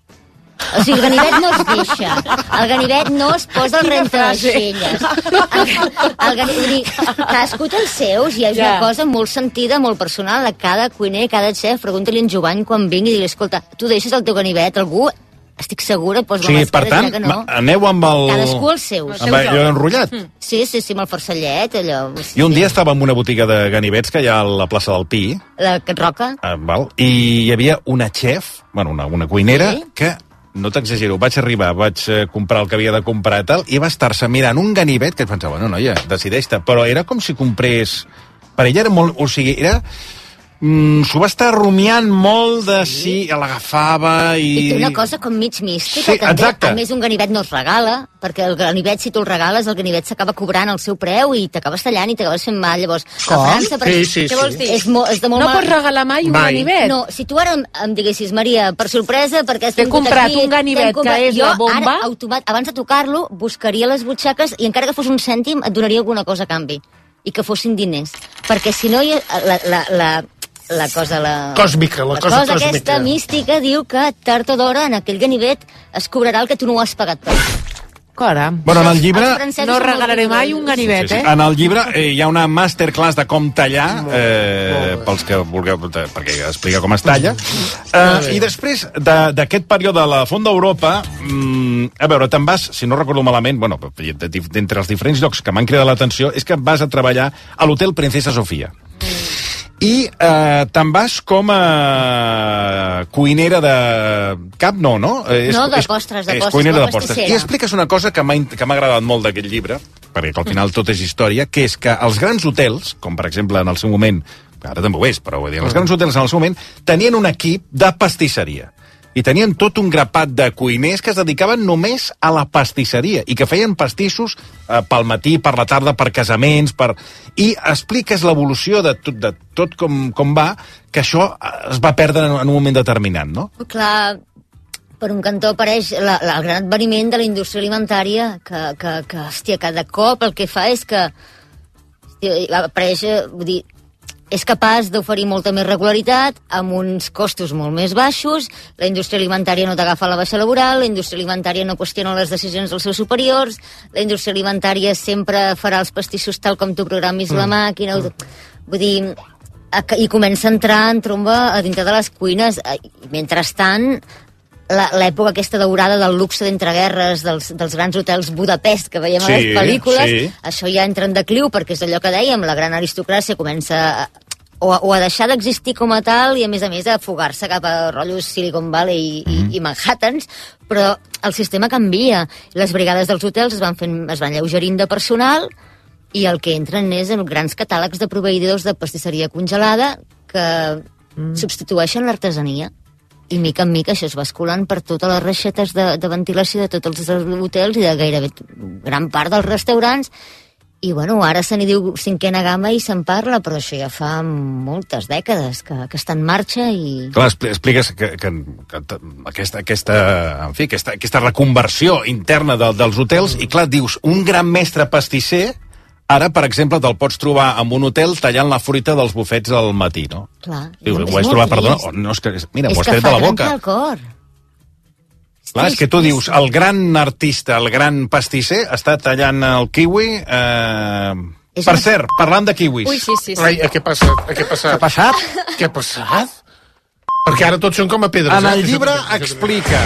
O sigui, el ganivet no es deixa. El ganivet no es posa el rentaixelles. El, el ganivet, cadascú té els seus i és ja. una cosa molt sentida, molt personal. A cada cuiner, cada xef, pregunta-li en Jovany quan vingui i digui, escolta, tu deixes el teu ganivet, algú... Estic segura, posa sí, per tant, que no. aneu amb el... Cadascú els seus. Amb allò enrotllat? Sí, sí, sí, amb el farcellet, allò... Sí. I un dia estava en una botiga de ganivets que hi ha a la plaça del Pi. La Cat Roca. Ah, val. I hi havia una xef, bueno, una, una cuinera, sí? que... No t'exagero, vaig arribar, vaig comprar el que havia de comprar i tal, i va estar-se mirant un ganivet que et pensava, bueno, noia, decideix-te. Però era com si comprés... Per ella era molt... O sigui, era... Mm, s'ho va estar rumiant molt de si sí, l'agafava i... I té una cosa com mig mística, sí, també. Exacte. A més, un ganivet no es regala, perquè el ganivet, si tu el regales, el ganivet s'acaba cobrant el seu preu i t'acabes tallant i t'acabes fent mal. Llavors, com? a França... Per... Sí, sí, Què vols dir? sí. És, mo... és de molt no mal... pots regalar mai un mai. ganivet? No, si tu ara em, em diguessis, Maria, per sorpresa, perquè has T'he comprat aquí, un ganivet comprat... que és jo, la bomba... Ara, automat... abans de tocar-lo, buscaria les butxaques i encara que fos un cèntim, et donaria alguna cosa a canvi. I que fossin diners. Perquè si no, hi ha... la, la, la... la cosa... La... Còsmica, la, la cosa, cosa còsmica. aquesta mística diu que tard o d'hora en aquell ganivet es cobrarà el que tu no ho has pagat per. Caram. Bueno, en el llibre... No regalaré mai un ganivet, sí, sí, sí. eh? En el llibre eh, hi ha una masterclass de com tallar, eh, pels que vulgueu, perquè explica com es talla. Eh, I després d'aquest període de la Font d'Europa, mm, a veure, te'n vas, si no recordo malament, bueno, d'entre els diferents llocs que m'han cridat l'atenció, és que vas a treballar a l'Hotel Princesa Sofia. I eh, te'n vas com a cuinera de... Cap no, no? És, no, de postres, de és postres, cuinera de de postres. pastissera. I expliques una cosa que m'ha que m'ha agradat molt d'aquest llibre, perquè al final tot és història, que és que els grans hotels, com per exemple en el seu moment, ara també ho és, però vull dir, els grans hotels en el seu moment, tenien un equip de pastisseria. I tenien tot un grapat de cuiners que es dedicaven només a la pastisseria i que feien pastissos eh, pel matí, per la tarda, per casaments, per... I expliques l'evolució de tot, de tot com, com va, que això es va perdre en un moment determinat, no? Clar, per un cantó apareix la, la, el gran adveniment de la indústria alimentària, que, que, que, hòstia, cada cop el que fa és que hòstia, apareix, vull dir, és capaç d'oferir molta més regularitat amb uns costos molt més baixos, la indústria alimentària no t'agafa la baixa laboral, la indústria alimentària no qüestiona les decisions dels seus superiors, la indústria alimentària sempre farà els pastissos tal com tu programis mm. la màquina... Mm. Vull dir, i comença a entrar en tromba a dintre de les cuines. Mentrestant, l'època aquesta daurada del luxe d'entreguerres, dels, dels grans hotels Budapest que veiem sí, a les pel·lícules, sí. Això ja entra en decliu, perquè és allò que dèiem, la gran aristocràcia comença a, o, a, o a deixar d'existir com a tal i a més a més a fugar-se cap a rotllos Silicon Valley i, mm. i, i Manhattans, però el sistema canvia. Les brigades dels hotels es van, fent, es van lleugerint de personal i el que entren és en grans catàlegs de proveïdors de pastisseria congelada que mm. substitueixen l'artesania. I mica en mica això es va escolant per totes les reixetes de, de ventilació de tots els hotels i de gairebé gran part dels restaurants. I, bueno, ara se n'hi diu cinquena gamma i se'n parla, però això ja fa moltes dècades que, que està en marxa i... Clar, expliques que, que, que aquesta, aquesta, en fi, aquesta, aquesta reconversió interna de, dels hotels, i clar, dius, un gran mestre pastisser, ara, per exemple, te'l pots trobar en un hotel tallant la fruita dels bufets al matí, no? Clar. Dius, ho has trobat, perdona, oh, no, és que, mira, m'ho has tret de la boca. És que fa trencar el cor. Clar, és que tu dius, el gran artista, el gran pastisser, està tallant el kiwi... Eh... Per cert, parlant de kiwis. Ui, sí, sí, sí. Ai, què passa? Què ha passat? Què ha passat? Què ha passat? Perquè ara tots són com a pedres. En el eh? llibre explica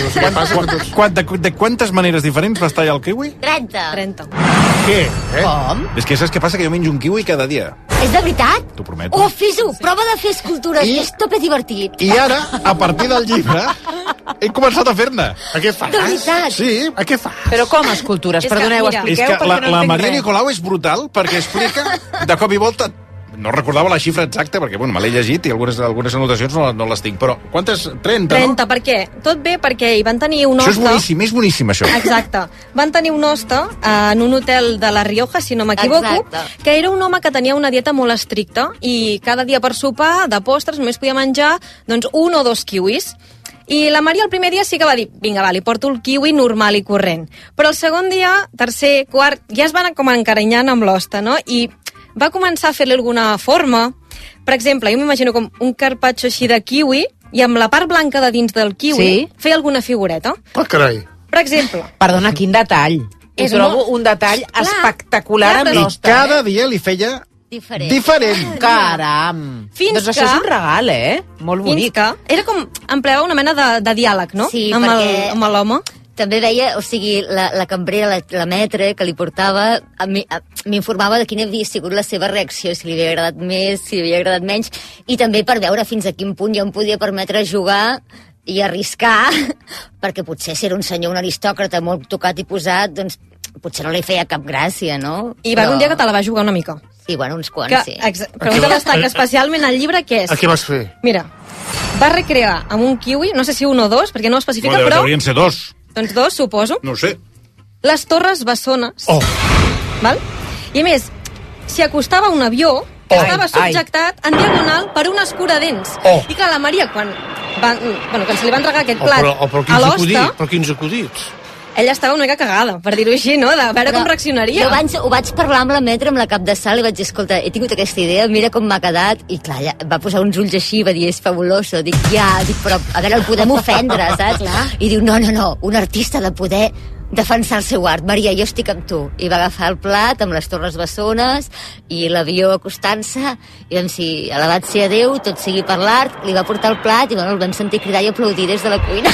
quan, de, de quantes maneres diferents vas tallar el kiwi? trenta. trenta. Què? Eh? Com? És que saps què passa? Que jo menjo un kiwi cada dia. És de veritat? T'ho prometo. Oh, fes-ho! Prova de fer escultures, I... és tope divertit. I ara, a partir del llibre, he començat a fer-ne. A què fas? De veritat? Sí, a què fas? Però com escultures? Perdoneu, expliqueu, perquè no entenc res. La Maria Nicolau és brutal, perquè explica de cop i volta... No recordava la xifra exacta, perquè bueno, me l'he llegit i algunes, algunes anotacions no, no les tinc, però quantes? trenta, trenta, no? per què? Tot bé perquè hi van tenir un hoste... Això és boníssim, és boníssim, això. Exacte. Van tenir un hoste en un hotel de La Rioja, si no m'equivoco, que era un home que tenia una dieta molt estricta i cada dia per sopar, de postres, només podia menjar doncs, un o dos kiwis. I la Maria el primer dia sí que va dir, vinga, va, li porto el kiwi normal i corrent. Però el segon dia, tercer, quart, ja es van com encarinyant amb l'hoste, no? I va començar a fer-li alguna forma. Per exemple, jo m'imagino com un carpaccio així de kiwi i amb la part blanca de dins del kiwi sí? feia alguna figureta. Oh, carai. Per exemple. Perdona, quin detall. És Ho trobo molt... un detall clar, espectacular clar, amb l'hoste. I cada dia li feia diferent. diferent. Caram. Fins doncs això que... és un regal, eh? Molt bonic. Fins que... Era com... Empleava una mena de, de diàleg, no? Sí, amb perquè... el, amb l'home. També veia, o sigui, la, la cambrera, la, la metre que li portava, m'informava de quina havia sigut la seva reacció, si li havia agradat més, si li havia agradat menys, i també per veure fins a quin punt ja em podia permetre jugar i arriscar, perquè potser si era un senyor, un aristòcrata molt tocat i posat, doncs potser no li feia cap gràcia, no? I va Però... un dia que te la va jugar una mica. Sí, bueno, uns quants, que, sí. Però un que destaca especialment al llibre, què és? A què vas fer? Mira, va recrear amb un kiwi, no sé si un o dos, perquè no ho especifica, no, però... Deurien ser dos. Doncs dos, suposo. No ho sé. Les torres bessones. Oh. Val? I a més, si acostava un avió, oh. estava subjectat ai. en diagonal per un escuradents. Oh. I que la Maria, quan, van, bueno, quan se li van regar aquest plat oh, però, oh, però a l'hoste... Però quins acudits? Ella estava una mica cagada, per dir-ho així, no? De veure però com reaccionaria. Jo abans ho vaig parlar amb la metre, amb la cap de sal, i vaig dir, escolta, he tingut aquesta idea, mira com m'ha quedat, i clar, ja va posar uns ulls així, va dir, és fabuloso. Dic, ja, dic, però a veure, el podem ofendre, saps? I diu, no, no, no, un artista ha de poder defensar el seu art. Maria, jo estic amb tu. I va agafar el plat amb les torres bessones i l'avió acostant-se, i vam dir, alabat sia Déu, tot sigui per l'art, li va portar el plat i bueno, el vam sentir cridar i aplaudir des de la cuina.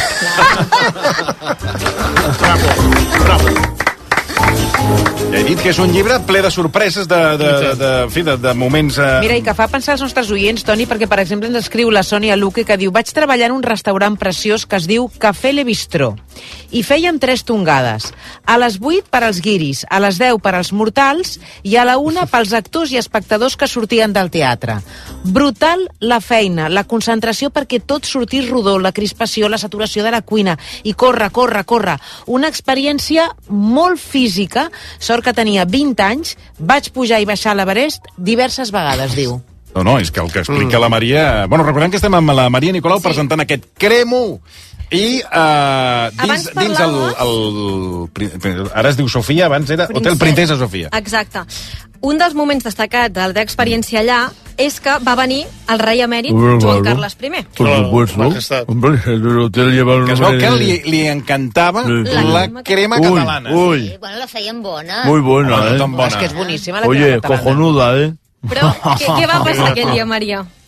Bravo, bravo. Ja he dit que és un llibre ple de sorpreses, de, de, de, de, de, de, de moments... Eh... Mira, i que fa pensar els nostres oients, Toni, perquè, per exemple, ens escriu la Sònia Luque, que diu, vaig treballar en un restaurant preciós que es diu Café Le Bistró, i fèiem tres tongades. A les vuit per als guiris, a les deu per als mortals i a la una pels actors i espectadors que sortien del teatre. Brutal la feina, la concentració perquè tot sortís rodó, la crispació, la saturació de la cuina, i corre, corre, corre. Una experiència molt física. Sort que tenia vint anys, vaig pujar i baixar l'Everest diverses vegades, diu. No, no, és que el que explica mm. la Maria... Bueno, recordem que estem amb la Maria Nicolau sí. presentant aquest Cremo i uh, dins, dins el, el... Ara es diu Sofia, abans era Princesa. Hotel Princesa Sofia. Exacte. Un dels moments destacats de la teva experiència allà és que va venir el rei emèrit Joan Carles I. Por supuesto. Hombre, el hotel lleva el que es veu que li, li encantava la, la crema uy, catalana. Uy. Sí, bueno, la feien bona. Muy buena, ah, eh. Bona. És que és boníssima la Oye, crema catalana. cojonuda, eh. Però què, què va passar aquell dia, Maria?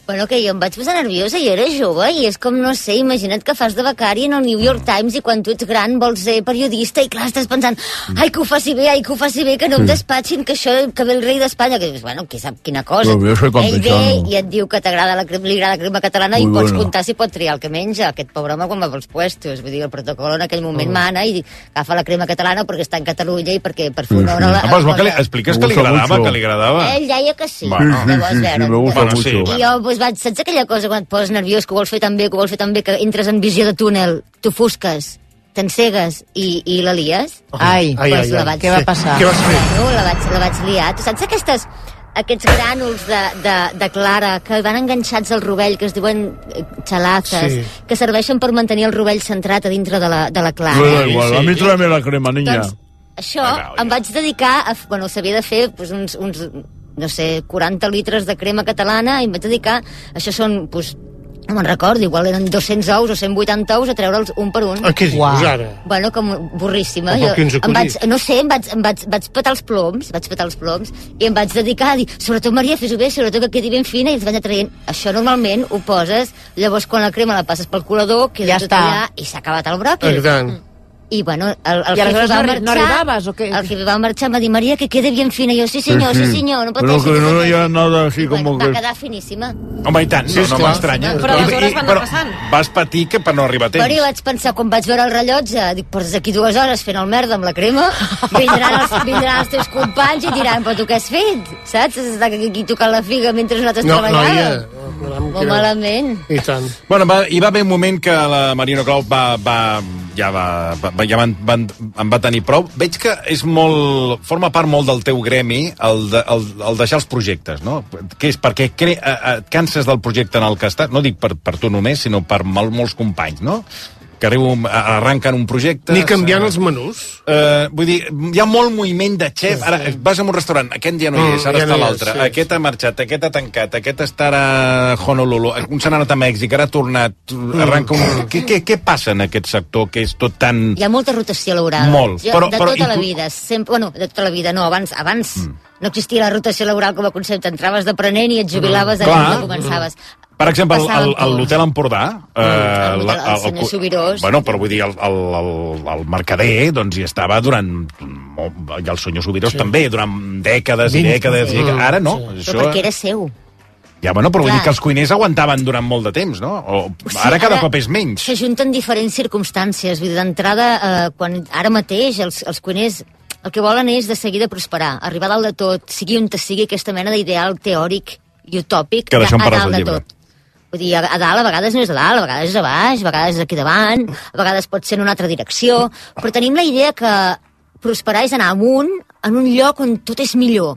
Bueno, que jo em vaig posar nerviosa, jo era jove, i és com, no sé, imagina't que fas de becari en el New York Times i quan tu ets gran vols ser periodista i clar, estàs pensant, ai, que ho faci bé, ai, que ho faci bé, que no em despatxin, que això, que ve el rei d'Espanya, que dius, bueno, qui sap quina cosa. Ell ve i et diu que t'agrada la, li agrada la crema catalana i pots comptar si pot triar el que menja. Aquest pobre home quan va pels puestos, vull dir, el protocol en aquell moment mana i agafa la crema catalana perquè està en Catalunya i perquè per fer una hora... Ah, pues, que li, expliques que li agradava, que li agradava. Ell deia que sí. Bueno, sí, sí, me gusta mucho. I jo, pues, vaig, saps aquella cosa quan et poses nerviós, que ho vols fer tan bé, que ho vols fer tan bé, que entres en visió de túnel, t'ofusques, t'encegues i, i la lies? Ai, pues ai, ai, la vaig, què va passar? Què vas fer? Bueno, la vaig, la vaig liar. Tu saps aquestes, aquests grànuls de, de, de clara que van enganxats al rovell, que es diuen xalazes, sí. que serveixen per mantenir el rovell centrat a dintre de la, de la clara? Bueno, igual, a mi tráeme la crema, niña. Doncs això em vaig dedicar a... Bueno, s'havia de fer pues, uns... uns no sé, quaranta litres de crema catalana i em vaig dedicar, això són, pues, no me'n recordo, igual eren dos-cents ous o cent vuitanta ous a treure'ls un per un. A què dius ara? Bueno, com burríssima. Jo, em vaig, no sé, em vaig, em vaig, vaig petar els ploms, vaig petar els ploms, i em vaig dedicar a dir, sobretot Maria, fes-ho bé, sobretot que quedi ben fina, i els vaig atraient. Això normalment ho poses, llavors quan la crema la passes pel colador, queda ja tot està. Allà i s'ha acabat el bròquil. Exacte. I, bueno, el, el I aleshores va no, marxar, no arribaves, o què? El jefe va marxar, em va dir, Maria, que quede bien fina. I jo, sí senyor, sí, sí senyor, no pateixi. Però que no hi ha nada així com... Bueno, va quedar finíssima. Home, i tant, Sí, no, no esclar. m'estranya. Però les hores van anar passant. Vas patir que per no arribar a temps. Però jo vaig pensar, quan vaig veure el rellotge, dic, portes aquí dues hores fent el merda amb la crema, vindran els, vindran els teus companys i diran, però tu què has fet? Saps? Has estat aquí tocant la figa mentre nosaltres No, treballàvem. noia, Molt malament. I tant. Bueno, va, hi va haver un moment que la Marina Colau va, va, ja, va, va, ja van, van, en va tenir prou. Veig que és molt, forma part molt del teu gremi el, de, el, el deixar els projectes, no? Que és perquè cre, et canses del projecte en el que estàs, no dic per, per tu només, sinó per mol, molts companys, no? Que arribo, arranquen un projecte... Ni canviant els menús. Uh, vull dir, hi ha molt moviment de xef. Ara vas a un restaurant, aquest ja no hi és, ara ja està no l'altre. sí. Aquest ha marxat, aquest ha tancat, aquest està ara a Honolulu, un s'ha anat a Mèxic, ara ha tornat, arranca un... Què, què, què passa en aquest sector que és tot tan... Hi ha molta rotació laboral. Molt. Jo, Però- de però tota la inclu- vida. Sempre, bueno, de tota la vida, no, abans, abans mm. no existia la rotació laboral com a concepte. Entraves d'aprenent i et jubilaves mm. allà Clar. on començaves. Per exemple, el- Passàvem el- el- l'Hotel Empordà... Eh, el, la- el senyor Subirós. Bueno, però vull dir, el, el, el, el mercader doncs, hi estava durant... molt- I el senyor Subirós sí. també, durant dècades i dècades. sí. I ara no. Sí. Això, Però perquè era seu. Ja, bueno, però vull Clar. dir que els cuiners aguantaven durant molt de temps, no? O, Sí, ara cada ara cop és menys. S'ajunten diferents circumstàncies. Vull dir, d'entrada, eh, quan ara mateix els, els cuiners el que volen és de seguida prosperar, arribar a dalt de tot, sigui on te sigui aquesta mena d'ideal teòric i utòpic Que de, d'això en a parles dalt al de llibre. tot. Vull dir, a, a dalt a vegades no és a dalt, a vegades és a baix, a vegades és aquí davant, a vegades pot ser en una altra direcció, però tenim la idea que prosperar és anar amunt en un lloc on tot és millor.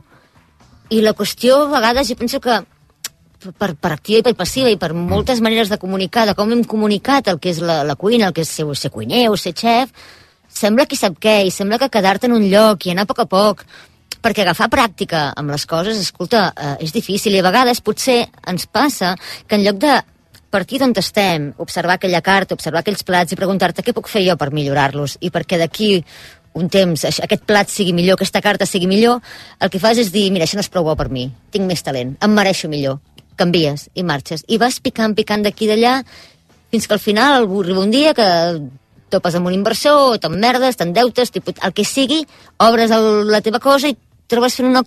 I la qüestió, a vegades, jo penso que per, per activa i per passiva i per moltes maneres de comunicar, de com hem comunicat el que és la, la cuina, el que és ser, ser cuiner o ser xef, sembla qui sap què, i sembla que quedar-te en un lloc i anar a poc a poc, perquè agafar pràctica amb les coses, escolta, eh, és difícil, i a vegades potser ens passa que en lloc de partir d'on estem, observar aquella carta, observar aquells plats i preguntar-te què puc fer jo per millorar-los i perquè d'aquí un temps aquest plat sigui millor, aquesta carta sigui millor, el que fas és dir, mira, això no és prou bo per mi, tinc més talent, em mereixo millor, canvies i marxes, i vas picant, picant d'aquí i d'allà, fins que al final arriba un dia que topes amb un inversor, t'emmerdes, t'endeutes, el que sigui, obres el, la teva cosa i trobes fent una,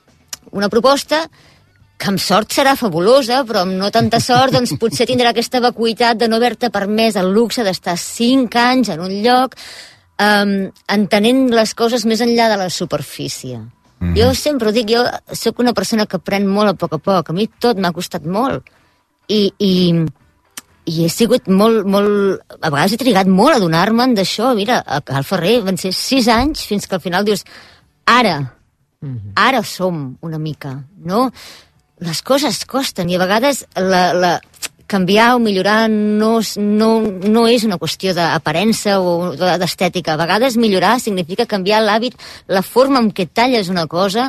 una proposta que amb sort serà fabulosa, però amb no tanta sort, doncs potser tindrà aquesta vacuïtat de no haver-te permès el luxe d'estar cinc anys en un lloc um, entenent les coses més enllà de la superfície. Mm-hmm. Jo sempre ho dic, jo sóc una persona que pren molt a poc a poc, a mi tot m'ha costat molt. I, i, i he sigut molt, molt... A vegades he trigat molt a donar-me'n d'això. Mira, al Ferrer van ser sis anys fins que al final dius, ara, ara som una mica, no? Les coses costen i a vegades la, la, canviar o millorar no, no, no és una qüestió d'aparença o d'estètica. A vegades millorar significa canviar l'hàbit, la forma en què talles una cosa,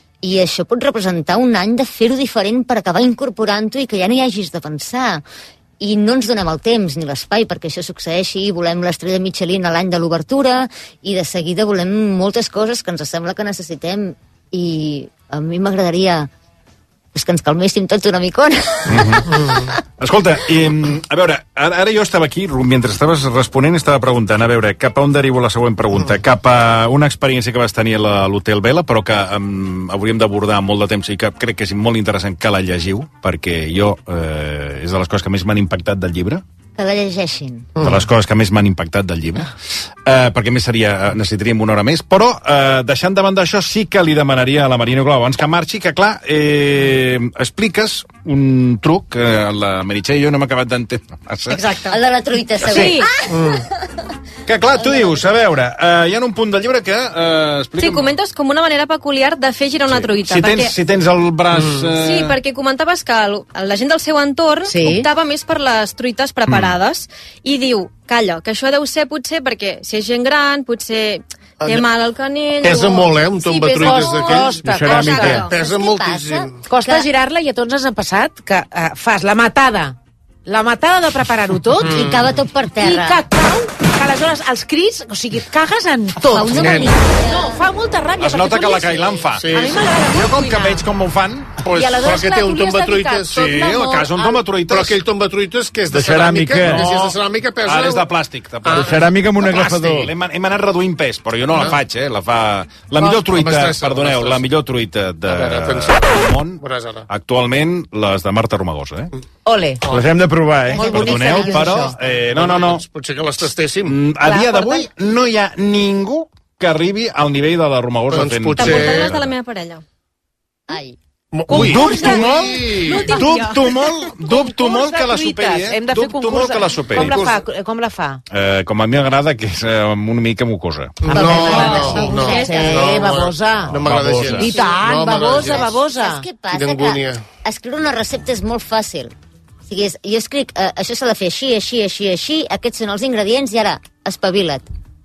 i això pot representar un any de fer-ho diferent per acabar incorporant-ho i que ja no hi hagis de pensar. I no ens donem el temps ni l'espai perquè això succeeixi. Volem l'estrella Michelin a l'any de l'obertura i de seguida volem moltes coses que ens sembla que necessitem, i a mi m'agradaria és que ens calméssim tots una micona. Mm-hmm. Escolta, i, a veure, ara, ara jo estava aquí, mentre estaves responent, estava preguntant, a veure, cap a on derivo la següent pregunta? Cap a una experiència que vas tenir a l'Hotel Vela, però que um, hauríem d'abordar molt de temps i que crec que és molt interessant que la llegiu, perquè jo, eh, és de les coses que més m'han impactat del llibre. Que la llegeixin. De les coses que més m'han impactat del llibre. Eh, perquè més seria, necessitaríem una hora més, però eh, deixant de banda això sí que li demanaria a la Marina Nicolau abans que marxi, que clar, eh, expliques un truc que la Meritxell i jo no hem acabat d'entendre massa. Exacte. El de la truita, segur. Sí. Ah! Mm. Que clar, tu dius, a veure, eh, hi ha un punt del llibre que eh, explica... Sí, comentes com una manera peculiar de fer girar una truita. Si tens, perquè... si tens el braç... Mm. Eh... Sí, perquè comentaves que el, la gent del seu entorn sí. optava més per les truites preparades mm. i diu, calla, que això deu ser potser perquè si és gent gran, potser té mal al canell... Pesa o... molt, eh, un tombatruites d'aquells. Costa, costa. Pesa moltíssim. Costa girar-la i a tots ens ha passat que uh, fas la matada, la matada de preparar-ho tot mm. i acaba tot per terra. I que cau, que aleshores els crits, o sigui, et cagues en tot. Fa una malicia. No, fa molta ràbia. Es nota que la Cailan fa. Sí. A mi m'agrada molt jo com que cuinar. veig com ho fan... Pues, I aleshores, però que clar, té un podries tombatruites, dedicar tot sí, l'amor a casa un al- tombatruites. Però aquell tombatruites que és de, De ceràmica. ceràmica. No. Si és de ceràmica pesa... Ara és de plàstic. De De ceràmica amb un agafador. Hem, hem anat reduint pes, però jo no la faig, eh? La fa... La millor Home, truita, estressa, perdoneu, estressa. la millor truita de... A veure, pensa. del món, Veuràs ara. actualment, les de Marta Romagosa, eh? Ole. Les hem de provar, eh? Molt bonica, Perdoneu, eh, però... això. Eh, no, no, no. Doncs potser que les tastéssim. Mm, A Clar, dia per d'avui no hi ha ningú que arribi al nivell de la Romagosa Doncs fent... potser- T'aportaré les de la meva parella. Ai. Ui, dubto molt, L'últim dubto molt, dubto molt que la Concurs de superi, truites. eh? Hem de fer Dubto concurs molt de- que la superi. Com la fa? Com la fa? Eh, com a mi m'agrada, que és eh, una mica mocosa. No, no, no. Sí, no, babosa. No m'agrada Babosa. gens. I tant, No m'agrada babosa, gens. babosa. Saps què passa? Quina angúnia. Que escriure una recepta és molt fàcil. O sigui, és, jo escric, eh, això s'ha de fer així, així, així, així, aquests són els ingredients i ara, espavila't.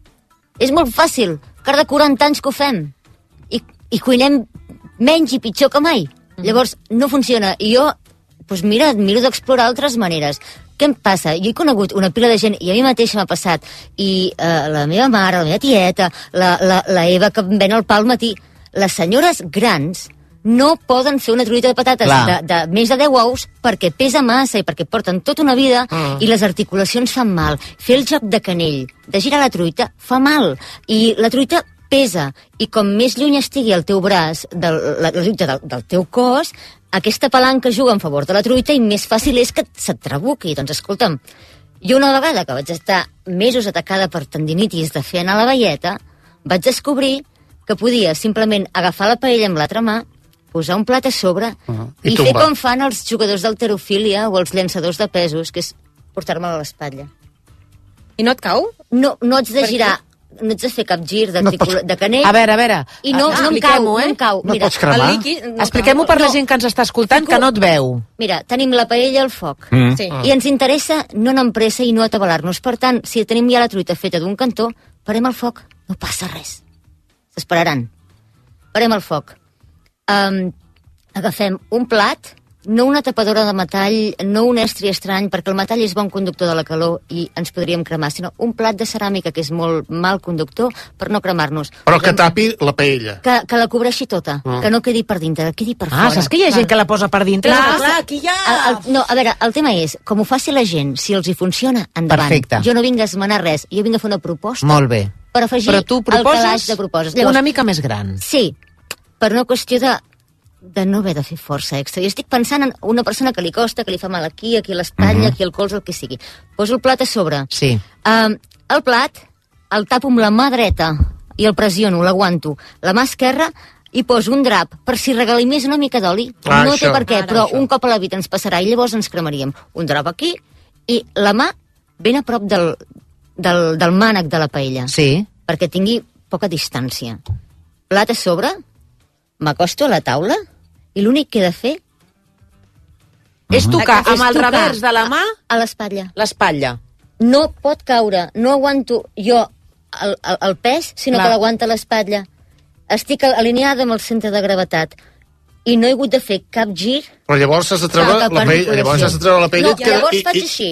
És molt fàcil, que ara de quaranta anys que ho fem. I, i cuinem menys i pitjor que mai. Mm. Llavors, no funciona. I jo, doncs mira, miro d'explorar altres maneres. Què em passa? Jo he conegut una pila de gent, i a mi mateixa m'ha passat, i eh, la meva mare, la meva tieta, la, la, la Eva que em ven el pa al matí, les senyores grans no poden fer una truita de patates de, de més de deu ous perquè pesa massa i perquè porten tota una vida mm. i les articulacions fan mal. Fer el joc de canell, de girar la truita, fa mal. I la truita pesa. I com més lluny estigui el teu braç, de la, la truita del, del teu cos, aquesta palanca juga en favor de la truita i més fàcil és que se't trabuqui. Doncs escolta'm, jo una vegada que vaig estar mesos atacada per tendinitis de fer anar la velleta, vaig descobrir que podia simplement agafar la paella amb l'altra mà, posar un plat a sobre uh -huh. i, I fer tombar. com fan els jugadors d'halterofília o els llançadors de pesos, que és portar-me-la a l'espatlla. I no et cau? No, no haig de Per girar, no haig de fer cap gir de, de canell. A veure, a veure. I no, no em cau, no em cau. No Mira, pots cremar? El líquid... No Expliquem-ho per la gent que ens està escoltant, que no et veu. Mira, tenim la paella al foc. Mm. Sí. I ens interessa no anar amb pressa i no atabalar-nos. Per tant, si tenim ja la truita feta d'un cantó, parem el foc. No passa res. S'esperaran. Parem el foc. Um, agafem un plat, no una tapadora de metall, no un estri estrany, perquè el metall és bon conductor de la calor i ens podríem cremar, sinó un plat de ceràmica que és molt mal conductor per no cremar-nos. Però que tapi la paella. Que, que la cobreixi tota, Mm. que no quedi per dintre, que quedi per Ah, fora. saps que hi ha gent que la posa per dintre? Clar, Clar, aquí hi ha... El, el, no, a veure, el tema és, com ho faci la gent, si els hi funciona, endavant. Perfecte. Jo no vinc a esmenar res, jo vinc a fer una proposta Molt bé. per afegir Però tu el calaix proposes de proposes. una mica més gran. Sí, per una qüestió de, de no haver de fer força extra. Jo estic pensant en una persona que li costa, que li fa mal aquí, aquí a l'espatlla, Mhm. aquí al colze, el que sigui. Poso el plat a sobre. Sí. Um, el plat el tapo amb la mà dreta i el pressiono, l'aguanto. La mà esquerra i poso un drap per si regali més una mica d'oli. Ah, no això. té per què, Ara, però això. un cop a la vida ens passarà i llavors ens cremaríem. Un drap aquí i la mà ben a prop del, del, del mànec de la paella. Sí. Perquè tingui poca distància. Plat a sobre, m'acosto a la taula i l'únic que he de fer És tocar és amb el tocar revers de la mà a l'espatlla. l'espatlla. No pot caure, no aguanto jo el, el, el pes, sinó Clar. que l'aguanta l'espatlla. Estic alineada amb el centre de gravetat i no he hagut de fer cap gir. Però llavors has de treure cap la paella. Llavors has de treure la paella. No, et queda- llavors i- faig i- així.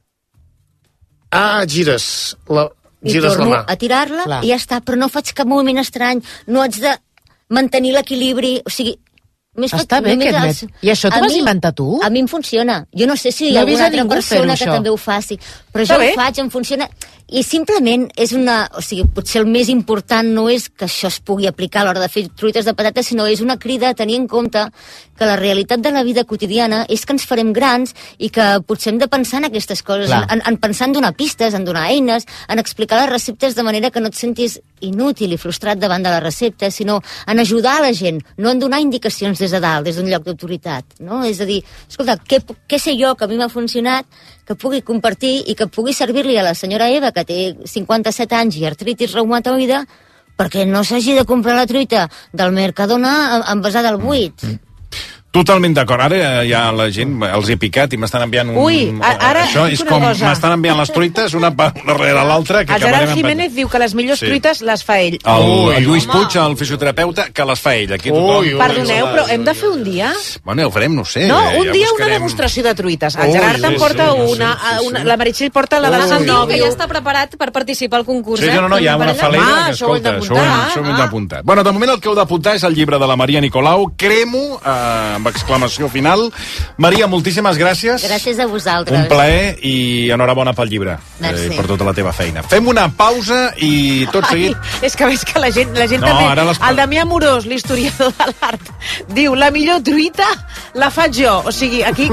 Ah, gires. La, I gires la torno mà. a tirar-la Clar. i ja està. Però no faig cap moviment estrany, no haig de mantenir l'equilibri. O sigui, Més Està bé, només aquest els- mètode. I això t'ho a vas mi- inventar tu? A mi em funciona. Jo no sé si hi No ha he vist alguna a altra ningú persona fer-ho, que això. també ho faci. Però Està jo bé. ho faig, em funciona. I simplement és una... O sigui, potser el més important no és que això es pugui aplicar a l'hora de fer truites de patates, sinó és una crida a tenir en compte que la realitat de la vida quotidiana és que ens farem grans i que potser hem de pensar en aquestes coses, Clar. en, en pensar en donar pistes, en donar eines, en explicar les receptes de manera que no et sentis inútil i frustrat davant de les receptes, sinó en ajudar a la gent, no en donar indicacions des de dalt, des d'un lloc d'autoritat, no? És a dir, escolta, què, què sé jo que a mi m'ha funcionat, que pugui compartir i que pugui servir-li a la senyora Eva, que té cinquanta-set anys i artritis reumatoide, perquè no s'hagi de comprar la truita del Mercadona envasada al buit. Totalment d'acord. Ara ja la gent els he picat i m'estan enviant un... Ui, a- ara Això dic és una com cosa. m'estan enviant les truites una, pa- una darrere l'altra que El acabarem Gerard amb... Jiménez diu que les millors Sí. truites les fa ell. El, Ui, el Lluís home. Puig, el fisioterapeuta, que les fa ell. Aquí tothom... Ui, Perdoneu, però hem de fer un dia? Bueno, ja ho farem, no ho sé. No, eh, un ja dia una buscarem. demostració de truites. El Ui, Gerard en sí, porta sí, una, sí, sí, una, sí. la Meritxell porta la de Em Sant diu que Nòvio. ja està preparat per participar al concurs, Sí, eh? no, no, no, hi ha una falera Ah, que, això ho hem escolta, això ho hem, d'apuntar. això ho hem d'apuntar. Bueno, de moment el que heu d'apuntar és el llibre de la Maria Nicolau, Cremo, eh, amb exclamació final. Maria, moltíssimes gràcies. Gràcies a vosaltres. Un plaer i enhorabona pel llibre. Merci. Eh, per tota la teva feina. Fem una pausa i tot seguit... Ai, és que veig que la gent, la gent No, també... ara les- El Damià Morós, l'historiador de l'art, diu, la millor truita la faig jo. O sigui, aquí...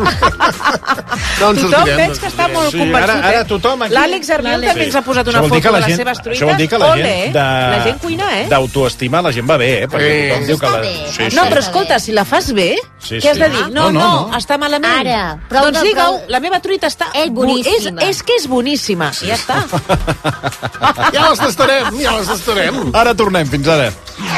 No ens tothom sortirem, veig no ens que està sortirem. molt Sí, convençut. ara- ara eh? tothom aquí- L'Àlex Arbiol Sí. també ens ha posat Això una vol dir foto que la de les gent- seves això truites. vol dir que la Ole, gent eh? de- La gent cuina, eh? D'autoestima la gent va bé, eh? Perquè Sí. tothom diu que la... Està bé. Sí, No, sí. però escolta, si la fas bé, Sí, què has sí. de dir? No, No, no, no, no. està malament. Ara, prou doncs de- digue-ho, prou- la meva truita està... És bu- boníssima. És, és que és boníssima, i ja està. Ja les tastarem, ja les tastarem. Ara tornem, fins ara.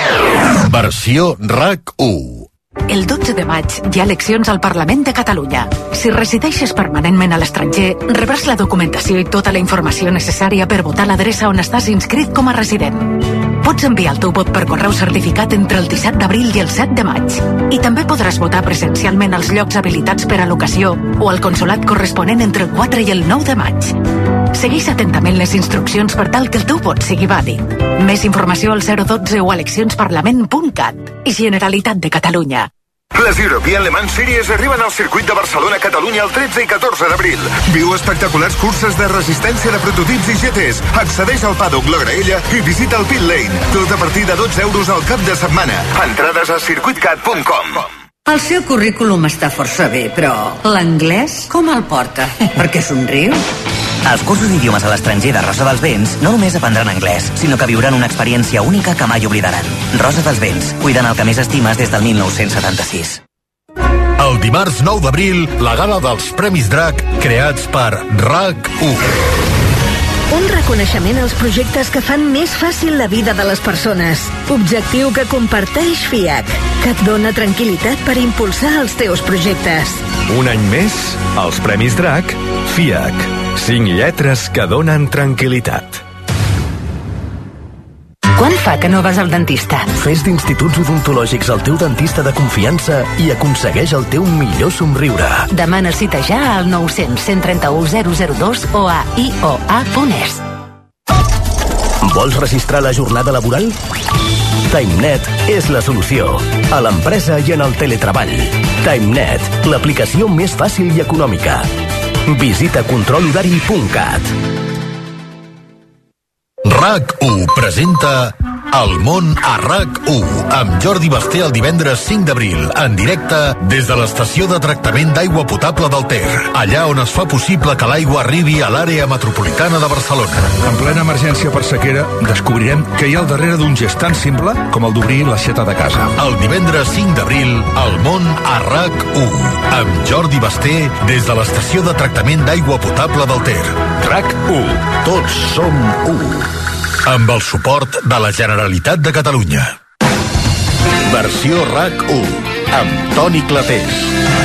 Versió RAC u. El dotze de maig hi ha eleccions al Parlament de Catalunya. Si resideixes permanentment a l'estranger, rebràs la documentació i tota la informació necessària per votar a l'adreça on estàs inscrit com a resident. Pots enviar el teu vot per correu certificat entre el disset d'abril i el set de maig. I també podràs votar presencialment als llocs habilitats per a l'ocasió o al consolat corresponent entre el quatre i el nou de maig. Segueix atentament les instruccions per tal que el teu vot sigui vàlid. Més informació al zero dotze o eleccions-parlament punt cat. I Generalitat de Catalunya. Les European Le Mans Series arriben al circuit de Barcelona-Catalunya el tretze i catorze d'abril. Viu espectaculars curses de resistència de prototips i G Ts. Accedeix al paddock La Graella i visita el pit lane. Tot a partir de dotze euros al cap de setmana. Entrades a circuit cat punt com. El seu currículum està força bé, però l'anglès com el porta? Per què somriu? Als cursos d'idiomes a l'estranger de Rosa dels Vents no només aprendran anglès, sinó que viuran una experiència única que mai oblidaran. Rosa dels Vents, cuidant el que més estimes des del mil nou-cents setanta-sis. El dimarts nou d'abril, la gala dels Premis Drac, creats per RAC u. Un reconeixement als projectes que fan més fàcil la vida de les persones. Objectiu que comparteix FIAC, que et dona tranquil·litat per impulsar els teus projectes. Un any més, els Premis Drac, FIAC. Cinc lletres que donen tranquil·litat. Quan fa que no vas al dentista? Fes d'Instituts Odontològics el teu dentista de confiança i aconsegueix el teu millor somriure. Demana cita ja al nou cents, cent trenta-u, zero zero dos o a i o a punt es. Vols registrar la jornada laboral? TimeNet és la solució. A l'empresa i en el teletreball. TimeNet, l'aplicació més fàcil i econòmica. Visita control horari punt cat. RAC u presenta El món a RAC u amb Jordi Basté el divendres cinc d'abril en directe des de l'estació de tractament d'aigua potable del Ter, allà on es fa possible que l'aigua arribi a l'àrea metropolitana de Barcelona. En plena emergència per sequera, descobrirem que hi ha al darrere d'un gest tan simple com el d'obrir l'aixeta de casa. El divendres cinc d'abril, El món a RAC u amb Jordi Basté des de l'estació de tractament d'aigua potable del Ter. RAC u. Tots som u. Amb el suport de la Generalitat de Catalunya. Versió RAC u amb Toni Clapés.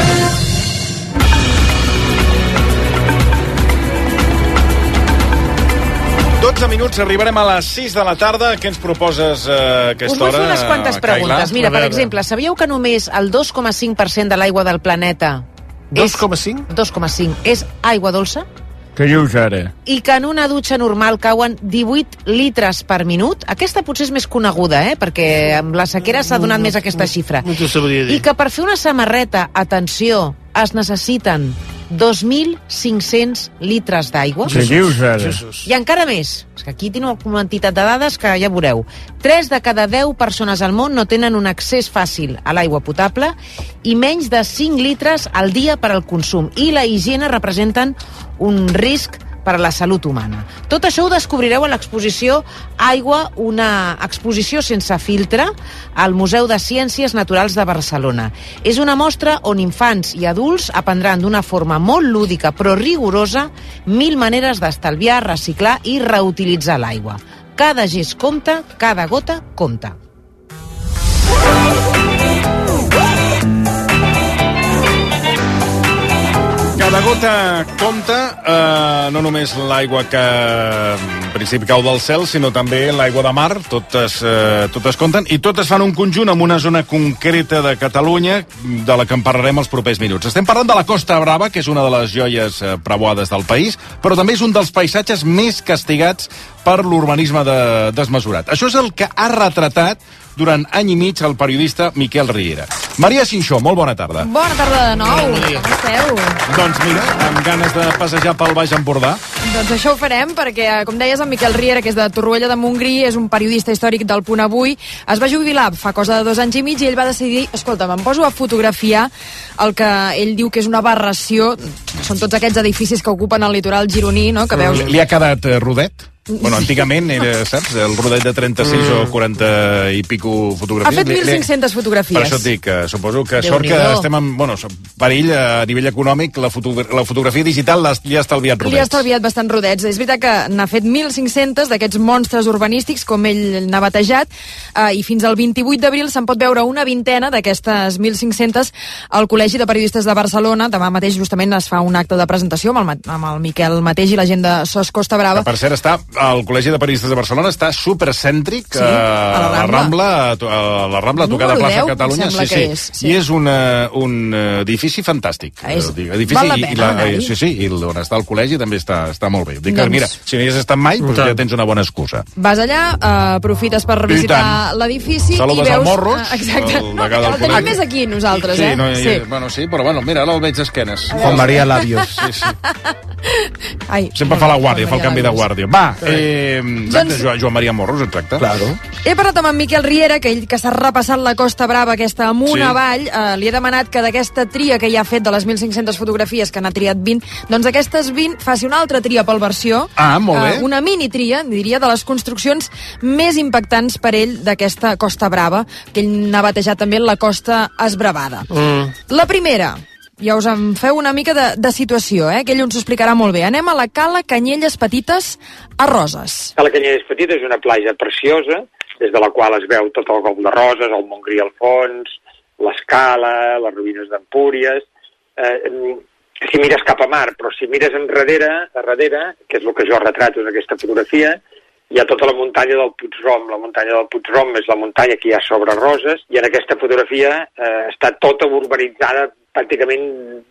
dotze minuts, arribarem a les sis de la tarda. Què ens proposes eh, aquesta Us vull hora? fer unes quantes preguntes. Kaila? Mira, A per veure. exemple, sabíeu que només el dos coma cinc per cent de l'aigua del planeta... dos coma cinc? dos coma cinc és aigua dolça? Què dius ara? I que en una dutxa normal cauen divuit litres per minut. Aquesta potser és més coneguda, eh? Perquè amb la sequera s'ha donat més aquesta xifra. No t'ho sabria dir. I que per fer una samarreta, atenció, es necessiten dos mil cinc-cents litres d'aigua. Què dius ara? I encara més, és que aquí tinc una quantitat de dades que ja veureu. tres de cada deu persones al món no tenen un accés fàcil a l'aigua potable i menys de cinc litres al dia per al consum. I la higiene representen un risc per a la salut humana. Tot això ho descobrireu a l'exposició Aigua, una exposició sense filtre al Museu de Ciències Naturals de Barcelona. És una mostra on infants i adults aprendran d'una forma molt lúdica però rigorosa mil maneres d'estalviar, reciclar i reutilitzar l'aigua. Cada gest compta, cada gota compta. Cada gota compta, eh, no només l'aigua que en principi cau del cel, sinó també l'aigua de mar, totes, eh, totes compten, i totes fan un conjunt en una zona concreta de Catalunya, de la que en parlarem els propers minuts. Estem parlant de la Costa Brava, que és una de les joies eh, preuades del país, però també és un dels paisatges més castigats per l'urbanisme de, desmesurat. Això és el que ha retratat durant any i mig el periodista Miquel Riera. Maria Xinxó, molt bona tarda. Bona tarda de nou. Com esteu? Doncs mira, amb ganes de passejar pel Baix Empordà. Doncs això ho farem perquè, com deies, en Miquel Riera, que és de Torroella de Montgrí, és un periodista històric del Punt Avui, es va jubilar fa cosa de dos anys i mig i ell va decidir, escolta, me'n poso a fotografiar el que ell diu que és una aberració. Són tots aquests edificis que ocupen el litoral gironí, no? Que veus... Li ha quedat eh, rodet? Bueno, antigament era, saps, el rodet de trenta-sis mm. o quaranta i pico fotografies. Ha fet mil cinc-centes fotografies. Per això et dic, que suposo que sort que estem en... Bueno, per ell, a nivell econòmic, la, foto, la fotografia digital li ha estalviat rodets. Li ha estalviat bastant rodets. És veritat que n'ha fet mil cinc-centes d'aquests monstres urbanístics, com ell n'ha batejat, eh, i fins al vint-i-vuit d'abril se'n pot veure una vintena d'aquestes mil cinc-centes al Col·legi de Periodistes de Barcelona. Demà mateix, justament, es fa un acte de presentació amb el, amb el Miquel mateix i la gent de Sos Costa Brava. Que, per cert, està... El Col·legi de Periodistes de Barcelona està supercèntric sí, a la Rambla, a la Rambla, a tocar de plaça deu, Catalunya. Sí, sí. És, sí. I és una, un edifici fantàstic. És, edifici, val la pena i, la, anar-hi. sí, sí, i on està el col·legi també està, està molt bé. Dic que, doncs... mira, si no hi has estat mai, doncs ja tens una bona excusa. Vas allà, uh, aprofites per visitar l'edifici i saludes veus... al Morros, uh, exacte. el No, el tenim més aquí, nosaltres, sí, eh? No, sí. Bueno, sí, però bueno, mira, ara el veig d'esquenes. Juan María Labios. Sí, sí. Ai, Sempre fa la guàrdia, fa el canvi de guàrdia. Va, eh, exacte, Doncs- Joan Maria Morros, exacte. Claro. He parlat amb en Miquel Riera, que ell que s'ha repassat la Costa Brava, aquesta amunt Sí. avall, eh, li he demanat que d'aquesta tria que ja ha fet de les mil cinc-centes fotografies, que n'ha triat vint, doncs d'aquestes vint faci una altra tria pel versió. Ah, molt bé. Eh, una mini tria, diria, de les construccions més impactants per ell d'aquesta Costa Brava, que ell n'ha batejat també la Costa Esbravada. Mm. La primera, ja us en feu una mica de, de situació, eh, que ell ens ho explicarà molt bé. Anem a la Cala Canyelles Petites a Roses. Cala Canyelles Petites és una platja preciosa, des de la qual es veu tot el Golf de Roses, el Montgrí al fons, l'Escala, les ruïnes d'Empúries. Eh, si mires cap a mar, però si mires enrere, a darrere, que és el que jo retrato en aquesta fotografia, hi ha tota la muntanya del Puigrom. La muntanya del Puigrom és la muntanya que hi ha sobre Roses, i en aquesta fotografia eh, està tota urbanitzada, pràcticament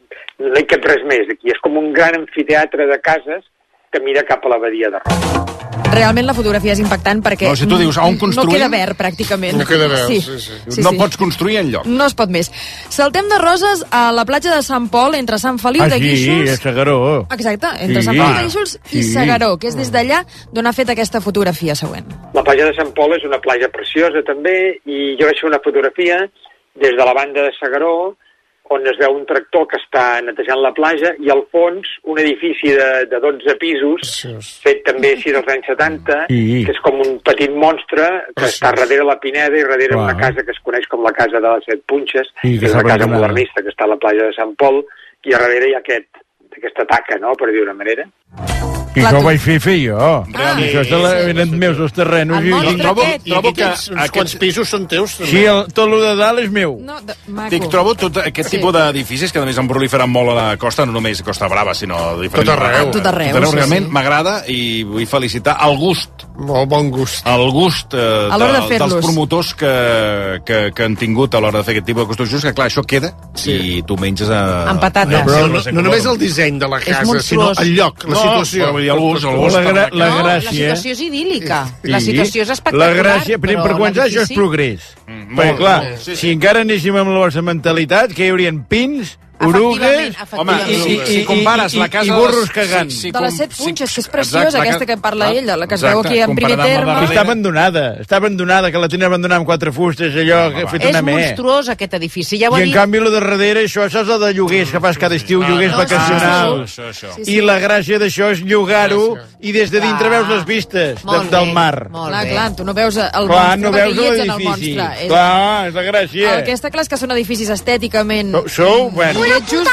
no hi cap res més. Aquí és com un gran amfiteatre de cases que mira cap a la badia de Roses. Realment la fotografia és impactant perquè No, si tu dius, on construïm? no queda verd, pràcticament. No queda verd, sí. sí, sí. sí, no sí. pots construir enlloc. No es pot més. Saltem de Roses a la platja de Sant Pol, entre Sant Feliu Ah, de sí, Guíxols... a Segaró. Exacte, entre Sí. Sant Feliu de Ah, Guíxols sí. i Segaró, que és des d'allà d'on ha fet aquesta fotografia següent. La platja de Sant Pol és una platja preciosa també, i jo vaig fer una fotografia des de la banda de Segaró, on es veu un tractor que està netejant la platja, i al fons un edifici de, de dotze pisos, Preciós. fet també així dels anys setanta, Sí. que és com un petit monstre que Preciós. està darrere la Pineda i darrere Clar. una casa que es coneix com la Casa de les Set Punxes, Sí, que que és s'ha una casa abandonada. modernista que està a la platja de Sant Pol, i a darrere hi ha aquest, aquesta taca, no?, per dir una manera. I això ho vaig fer fer jo. Ah. Això eren meus els terrenos. I, i, trobo, i, trobo que aquests, uns quants pisos són teus. També. Sí, el, tot el de dalt és meu. No, de, Dic, trobo tot aquest sí. tipus d'edificis que a més han proliferat molt a la costa, no només Costa Brava, sinó diferents... Tot arreu. Tot arreu, tot arreu sí, realment sí. m'agrada i vull felicitar el gust. Molt bon gust. El gust eh, de, de, dels promotors que, que, que han tingut a l'hora de fer aquest tipus de construccions, que clar, això queda sí. i tu menges a... Amb patates. No, però no, no només el disseny de la casa, sinó el lloc, la no, situació. Però, el gust, el gust, la, gra la no, gràcia... la situació és idíl·lica. Sí. La situació és espectacular. La gràcia, per, per començar, això és progrés. Mm, Perquè, clar, molt, sí, sí. si encara anéssim amb la vostra mentalitat, que hi haurien pins... orugues, home, i, i, i, si compares la casa i burros cagant. Sí, sí, de les set punxes, que és preciosa, aquesta que parla ella, la que es veu aquí en primer terme. Està abandonada, està abandonada, que la tenen abandonada amb quatre fustes, allò, que ha fet una me. És monstruós, aquest edifici. Ja I en canvi, lo de darrere, això, això és el de lloguers, que fas cada estiu, lloguers vacacionals. I la gràcia d'això és llogar-ho, i des de dintre veus les vistes del mar. Clar, clar, tu no veus el monstre, perquè hi ets en el monstre. Clar, és la gràcia. El que està clar és que són edificis estèticament... Sou, bueno...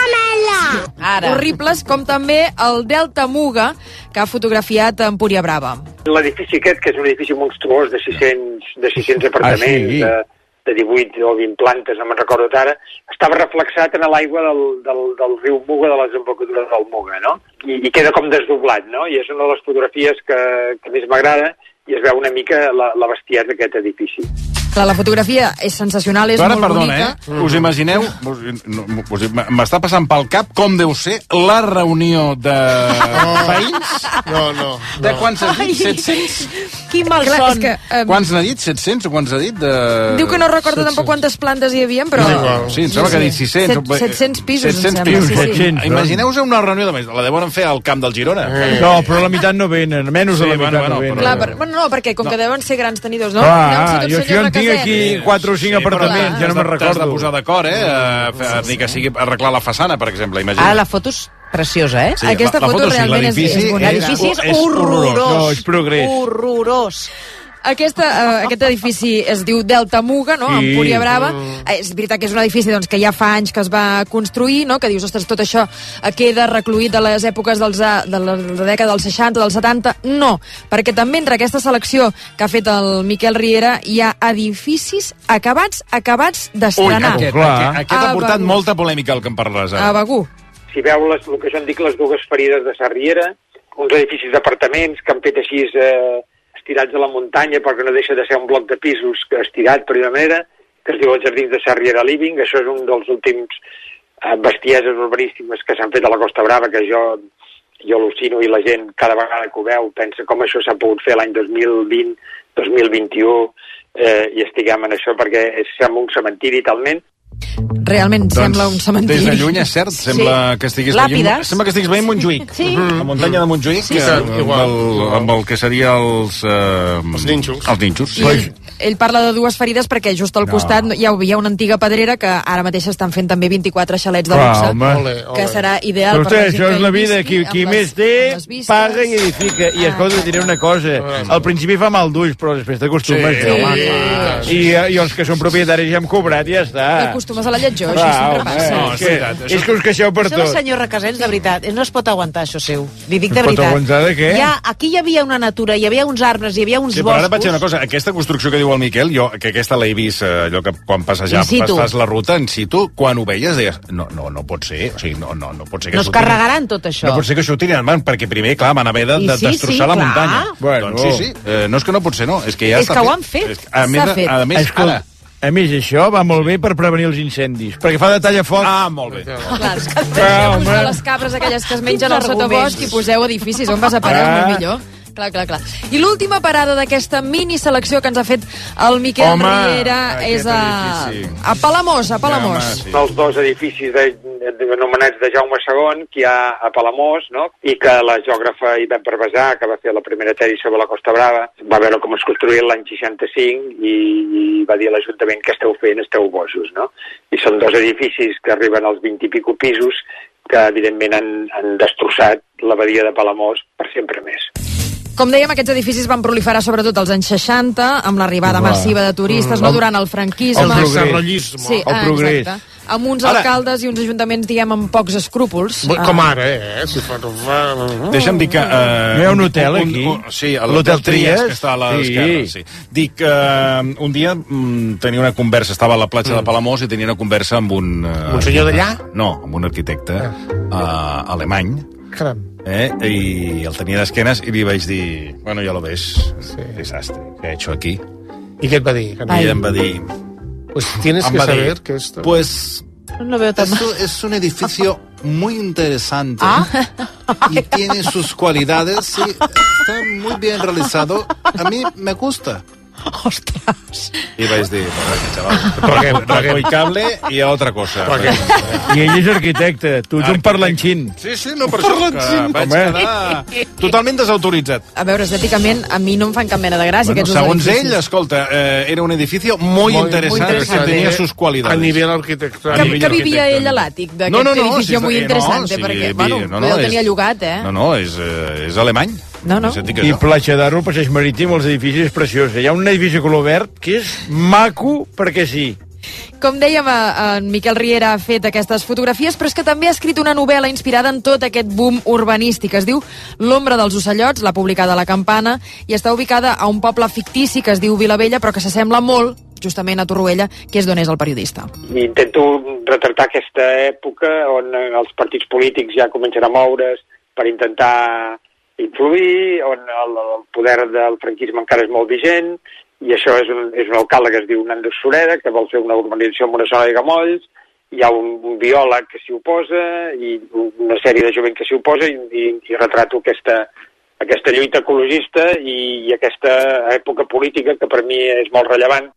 Ara. Horribles, com també el Delta Muga, que ha fotografiat a Empúria Brava. L'edifici aquest, que és un edifici monstruós de sis-cents, de sis-cents apartaments, ah, sí. de, de divuit o vint plantes, no me'n recordo ara, estava reflexat en l'aigua del, del, del riu Muga, de la desembocadura del Muga, no? I, i queda com desdoblat, no? I és una de les fotografies que, que més m'agrada, i es veu una mica la, la bestiesa d'aquest edifici. Clar, la fotografia és sensacional, és Però ara, molt perdona, bonica. Eh? Mm. Us imagineu, m'està passant pel cap com deu ser la reunió de no, veïns? No, no. De quants has dit? set-cents? Qui malson. Que, um... Quants n'ha dit? set-cents o quants ha dit? De... Diu que no recorda tampoc quantes plantes hi havia, però... No, sí, em sembla que ha dit sis-cents. Set, set-cents pisos, set-cents em sembla. pisos. Sí, sí. Imagineu-vos una reunió de més. La deuen fer al camp del Girona. Eh. No, però la meitat no venen. Menys sí, de la meitat bueno, no venen. Clar, per, bueno, no, perquè com no. que deuen ser grans tenidors, no? Ah, jo, jo en tinc aquí quatre o cinc sí, apartaments, ja no me'n recordo. T'has de posar d'acord, eh? A, a, ni que sigui arreglar la façana, per exemple, imagina. Ara la foto és preciosa, eh? Sí, aquesta la, la foto, foto realment sí, és, és bonica. L'edifici és, és horrorós. No, és progrés. Horrorós. Aquesta, uh, aquest edifici es diu Delta Muga, no? Sí. Empúria Brava. Mm. És veritat que és un edifici doncs, que ja fa anys que es va construir, no? Que dius, ostres, tot això queda recluït de les èpoques dels, de la dècada dels seixanta, dels setanta. No, perquè també entre aquesta selecció que ha fet el Miquel Riera hi ha edificis acabats, acabats d'estrenar. Ui, aquest, aquest, aquest ha portat Begur. Molta polèmica el que em parles ara. A Begur. Si veu les, el que jo en dic les dues ferides de Sarriera, uns edificis d'apartaments que han fet així... Eh, estirats a la muntanya, perquè no deixa de ser un bloc de pisos estirat, per una manera, que es diu els Jardins de Sarriera Living. Això és un dels últims eh, bestieses urbanístiques que s'han fet a la Costa Brava, que jo, jo al·lucino i la gent, cada vegada que ho veu, pensa com això s'ha pogut fer l'any dos mil vint, dos mil vint-i-u, eh, i estiguem en això, perquè és, sembla un cementiri talment. Realment doncs, sembla un cementiri. Des de lluny, és cert, sembla sí. que estiguis veient, sembla que estiguis veient Montjuïc. Sí. La muntanya de Montjuïc, sí, sí. Que, amb, el, amb el que seria els... Eh, els nínxols. Els nínxols. I ell, ell parla de dues ferides perquè just al no. costat hi havia una antiga pedrera que ara mateix estan fent també vint-i-quatre xalets de luxe, ah, ole, ole. que serà ideal per la gent. Això és la vida, qui, qui més té, paga i edifica. I escolta, diré una cosa, al principi fa mal d'ulls, però després t'acostumes. Sí, sí. I, I els que són propietaris ja hem cobrat i ja està. T'acostumes a la lletjó, això sempre passa. No, és, que, és que us queixeu per tot. Això, senyor Recasens, de veritat, no es pot aguantar això seu. Li dic de veritat. Pot aguantar de què? Ja, aquí hi havia una natura, hi havia uns arbres, hi havia uns sí, boscos... Però ara vaig dir una cosa, aquesta construcció que diu el Miquel, jo, que aquesta l'he vist, allò que quan passejaves, fas la ruta en situ, quan ho veies deies, no, no, no pot ser, o sigui, no, no, no pot ser que no es carregaran tot això. No pot ser que això ho tirin endavant, perquè primer, clar, van haver de, de sí, destrossar sí, la clar. muntanya. Bueno. Doncs sí, sí, eh, no és que no pot ser, no, és que ja és està que fet. ho han fet, a més, fet. A més, Escolta, ara... A més, això va molt bé per prevenir els incendis, perquè fa de tallafoc. Ah, molt bé. Clar, és que poseu les cabres aquelles que es mengen al sotabosc i poseu edificis on vas a parar, ah. molt millor. Clar, clar, clar. I l'última parada d'aquesta mini selecció que ens ha fet el Miquel Home, Riera és a, a Palamós, a Palamós. Home, sí. Els dos edificis de, de, anomenats de Jaume segon que hi ha a Palamós, no? I que la geògrafa Ivet Barbasà, que va fer la primera tesi sobre la Costa Brava, va veure com es construïa l'any seixanta-cinc i, i va dir a l'Ajuntament que esteu fent, esteu bojos, no? I són dos edificis que arriben als vint i pico pisos que evidentment han, han destrossat la badia de Palamós per sempre més. Com dèiem, aquests edificis van proliferar sobretot als anys seixanta, amb l'arribada Uah. massiva de turistes, Mm. no durant el franquisme. El progrés. Sí, El ah, progrés. exacte. Amb uns Ara- alcaldes i uns ajuntaments, diguem, amb pocs escrúpols. Com Ah. ara, eh? Si fa, fa... Deixa'm dir que... Eh, No hi ha un hotel, aquí? Un, un, sí, L'Hotel l'Hotel Trias, Trias? que està a Sí. l'esquerra. Sí. Dic que eh, un dia mm, tenia una conversa, estava a la platja mm. de Palamós i tenia una conversa amb un... Eh, Un senyor d'allà? No, amb un arquitecte eh, alemany. Caram. Eh, i el tenia d'esquenes i li vaig dir, bueno, ja lo ves, sí. desastre, què he hecho aquí? I què et va dir? I em va dir... Pues tienes em que va dir, saber que esto... Pues... No veo tan Esto es un edificio muy interesante Ah. y tiene sus cualidades, sí, está muy bien realizado. A mí me gusta. Ostres. I vaig dir, chaval, Perquè- racó i cable i a otra cosa. I ell és arquitecte, tu ets un parlanxin. Sí, sí, no, per això que vaig Home. quedar totalment desautoritzat. A veure, estèticament, a mi no em fan cap mena de gràcia, Bueno, aquests dos segons edificis. ell, escolta, eh, era un edificio muy, Muy- interesante, muy interesante. que tenía sus cualidades. A nivell arquitectònic. Que, que vivia ell a l'àtic d'aquest No, no, no, edificio sí, muy no, interesante, sí, perquè, vi- bueno, no, no, no, el és- tenia llogat, eh? No, no, és, eh, és alemany. No, no. En el sentit que I no. Platja d'Aro, el passeig marítim, els edificis és preciós. Hi ha un edifici color verd que és maco perquè sí. Com dèiem, eh, en Miquel Riera ha fet aquestes fotografies, però és que també ha escrit una novel·la inspirada en tot aquest boom urbanístic. Es diu L'ombra dels ocellots, l'ha publicada a La Campana, i està ubicada a un poble fictici que es diu Vilavella, però que s'assembla molt, justament a Torroella, que és d'on és el periodista. I intento retratar aquesta època on els partits polítics ja comencen a moure's per intentar influir, on el, el poder del franquisme encara és molt vigent, i això és un, és un alcalde que es diu Nando Sureda, que vol fer una urbanització en una zona de Gamolls, hi ha un, un biòleg que s'hi oposa, i una sèrie de jovent que s'hi oposa, i, i, i retrato aquesta, aquesta lluita ecologista i, i aquesta època política que per mi és molt rellevant.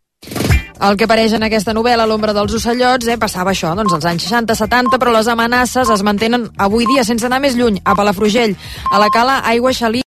El que apareix en aquesta novel·la, L'ombra dels ocellots, eh, passava això, doncs, als anys seixanta setanta, però les amenaces es mantenen avui dia, sense anar més lluny, a Palafrugell, a la cala Aigua Xalí.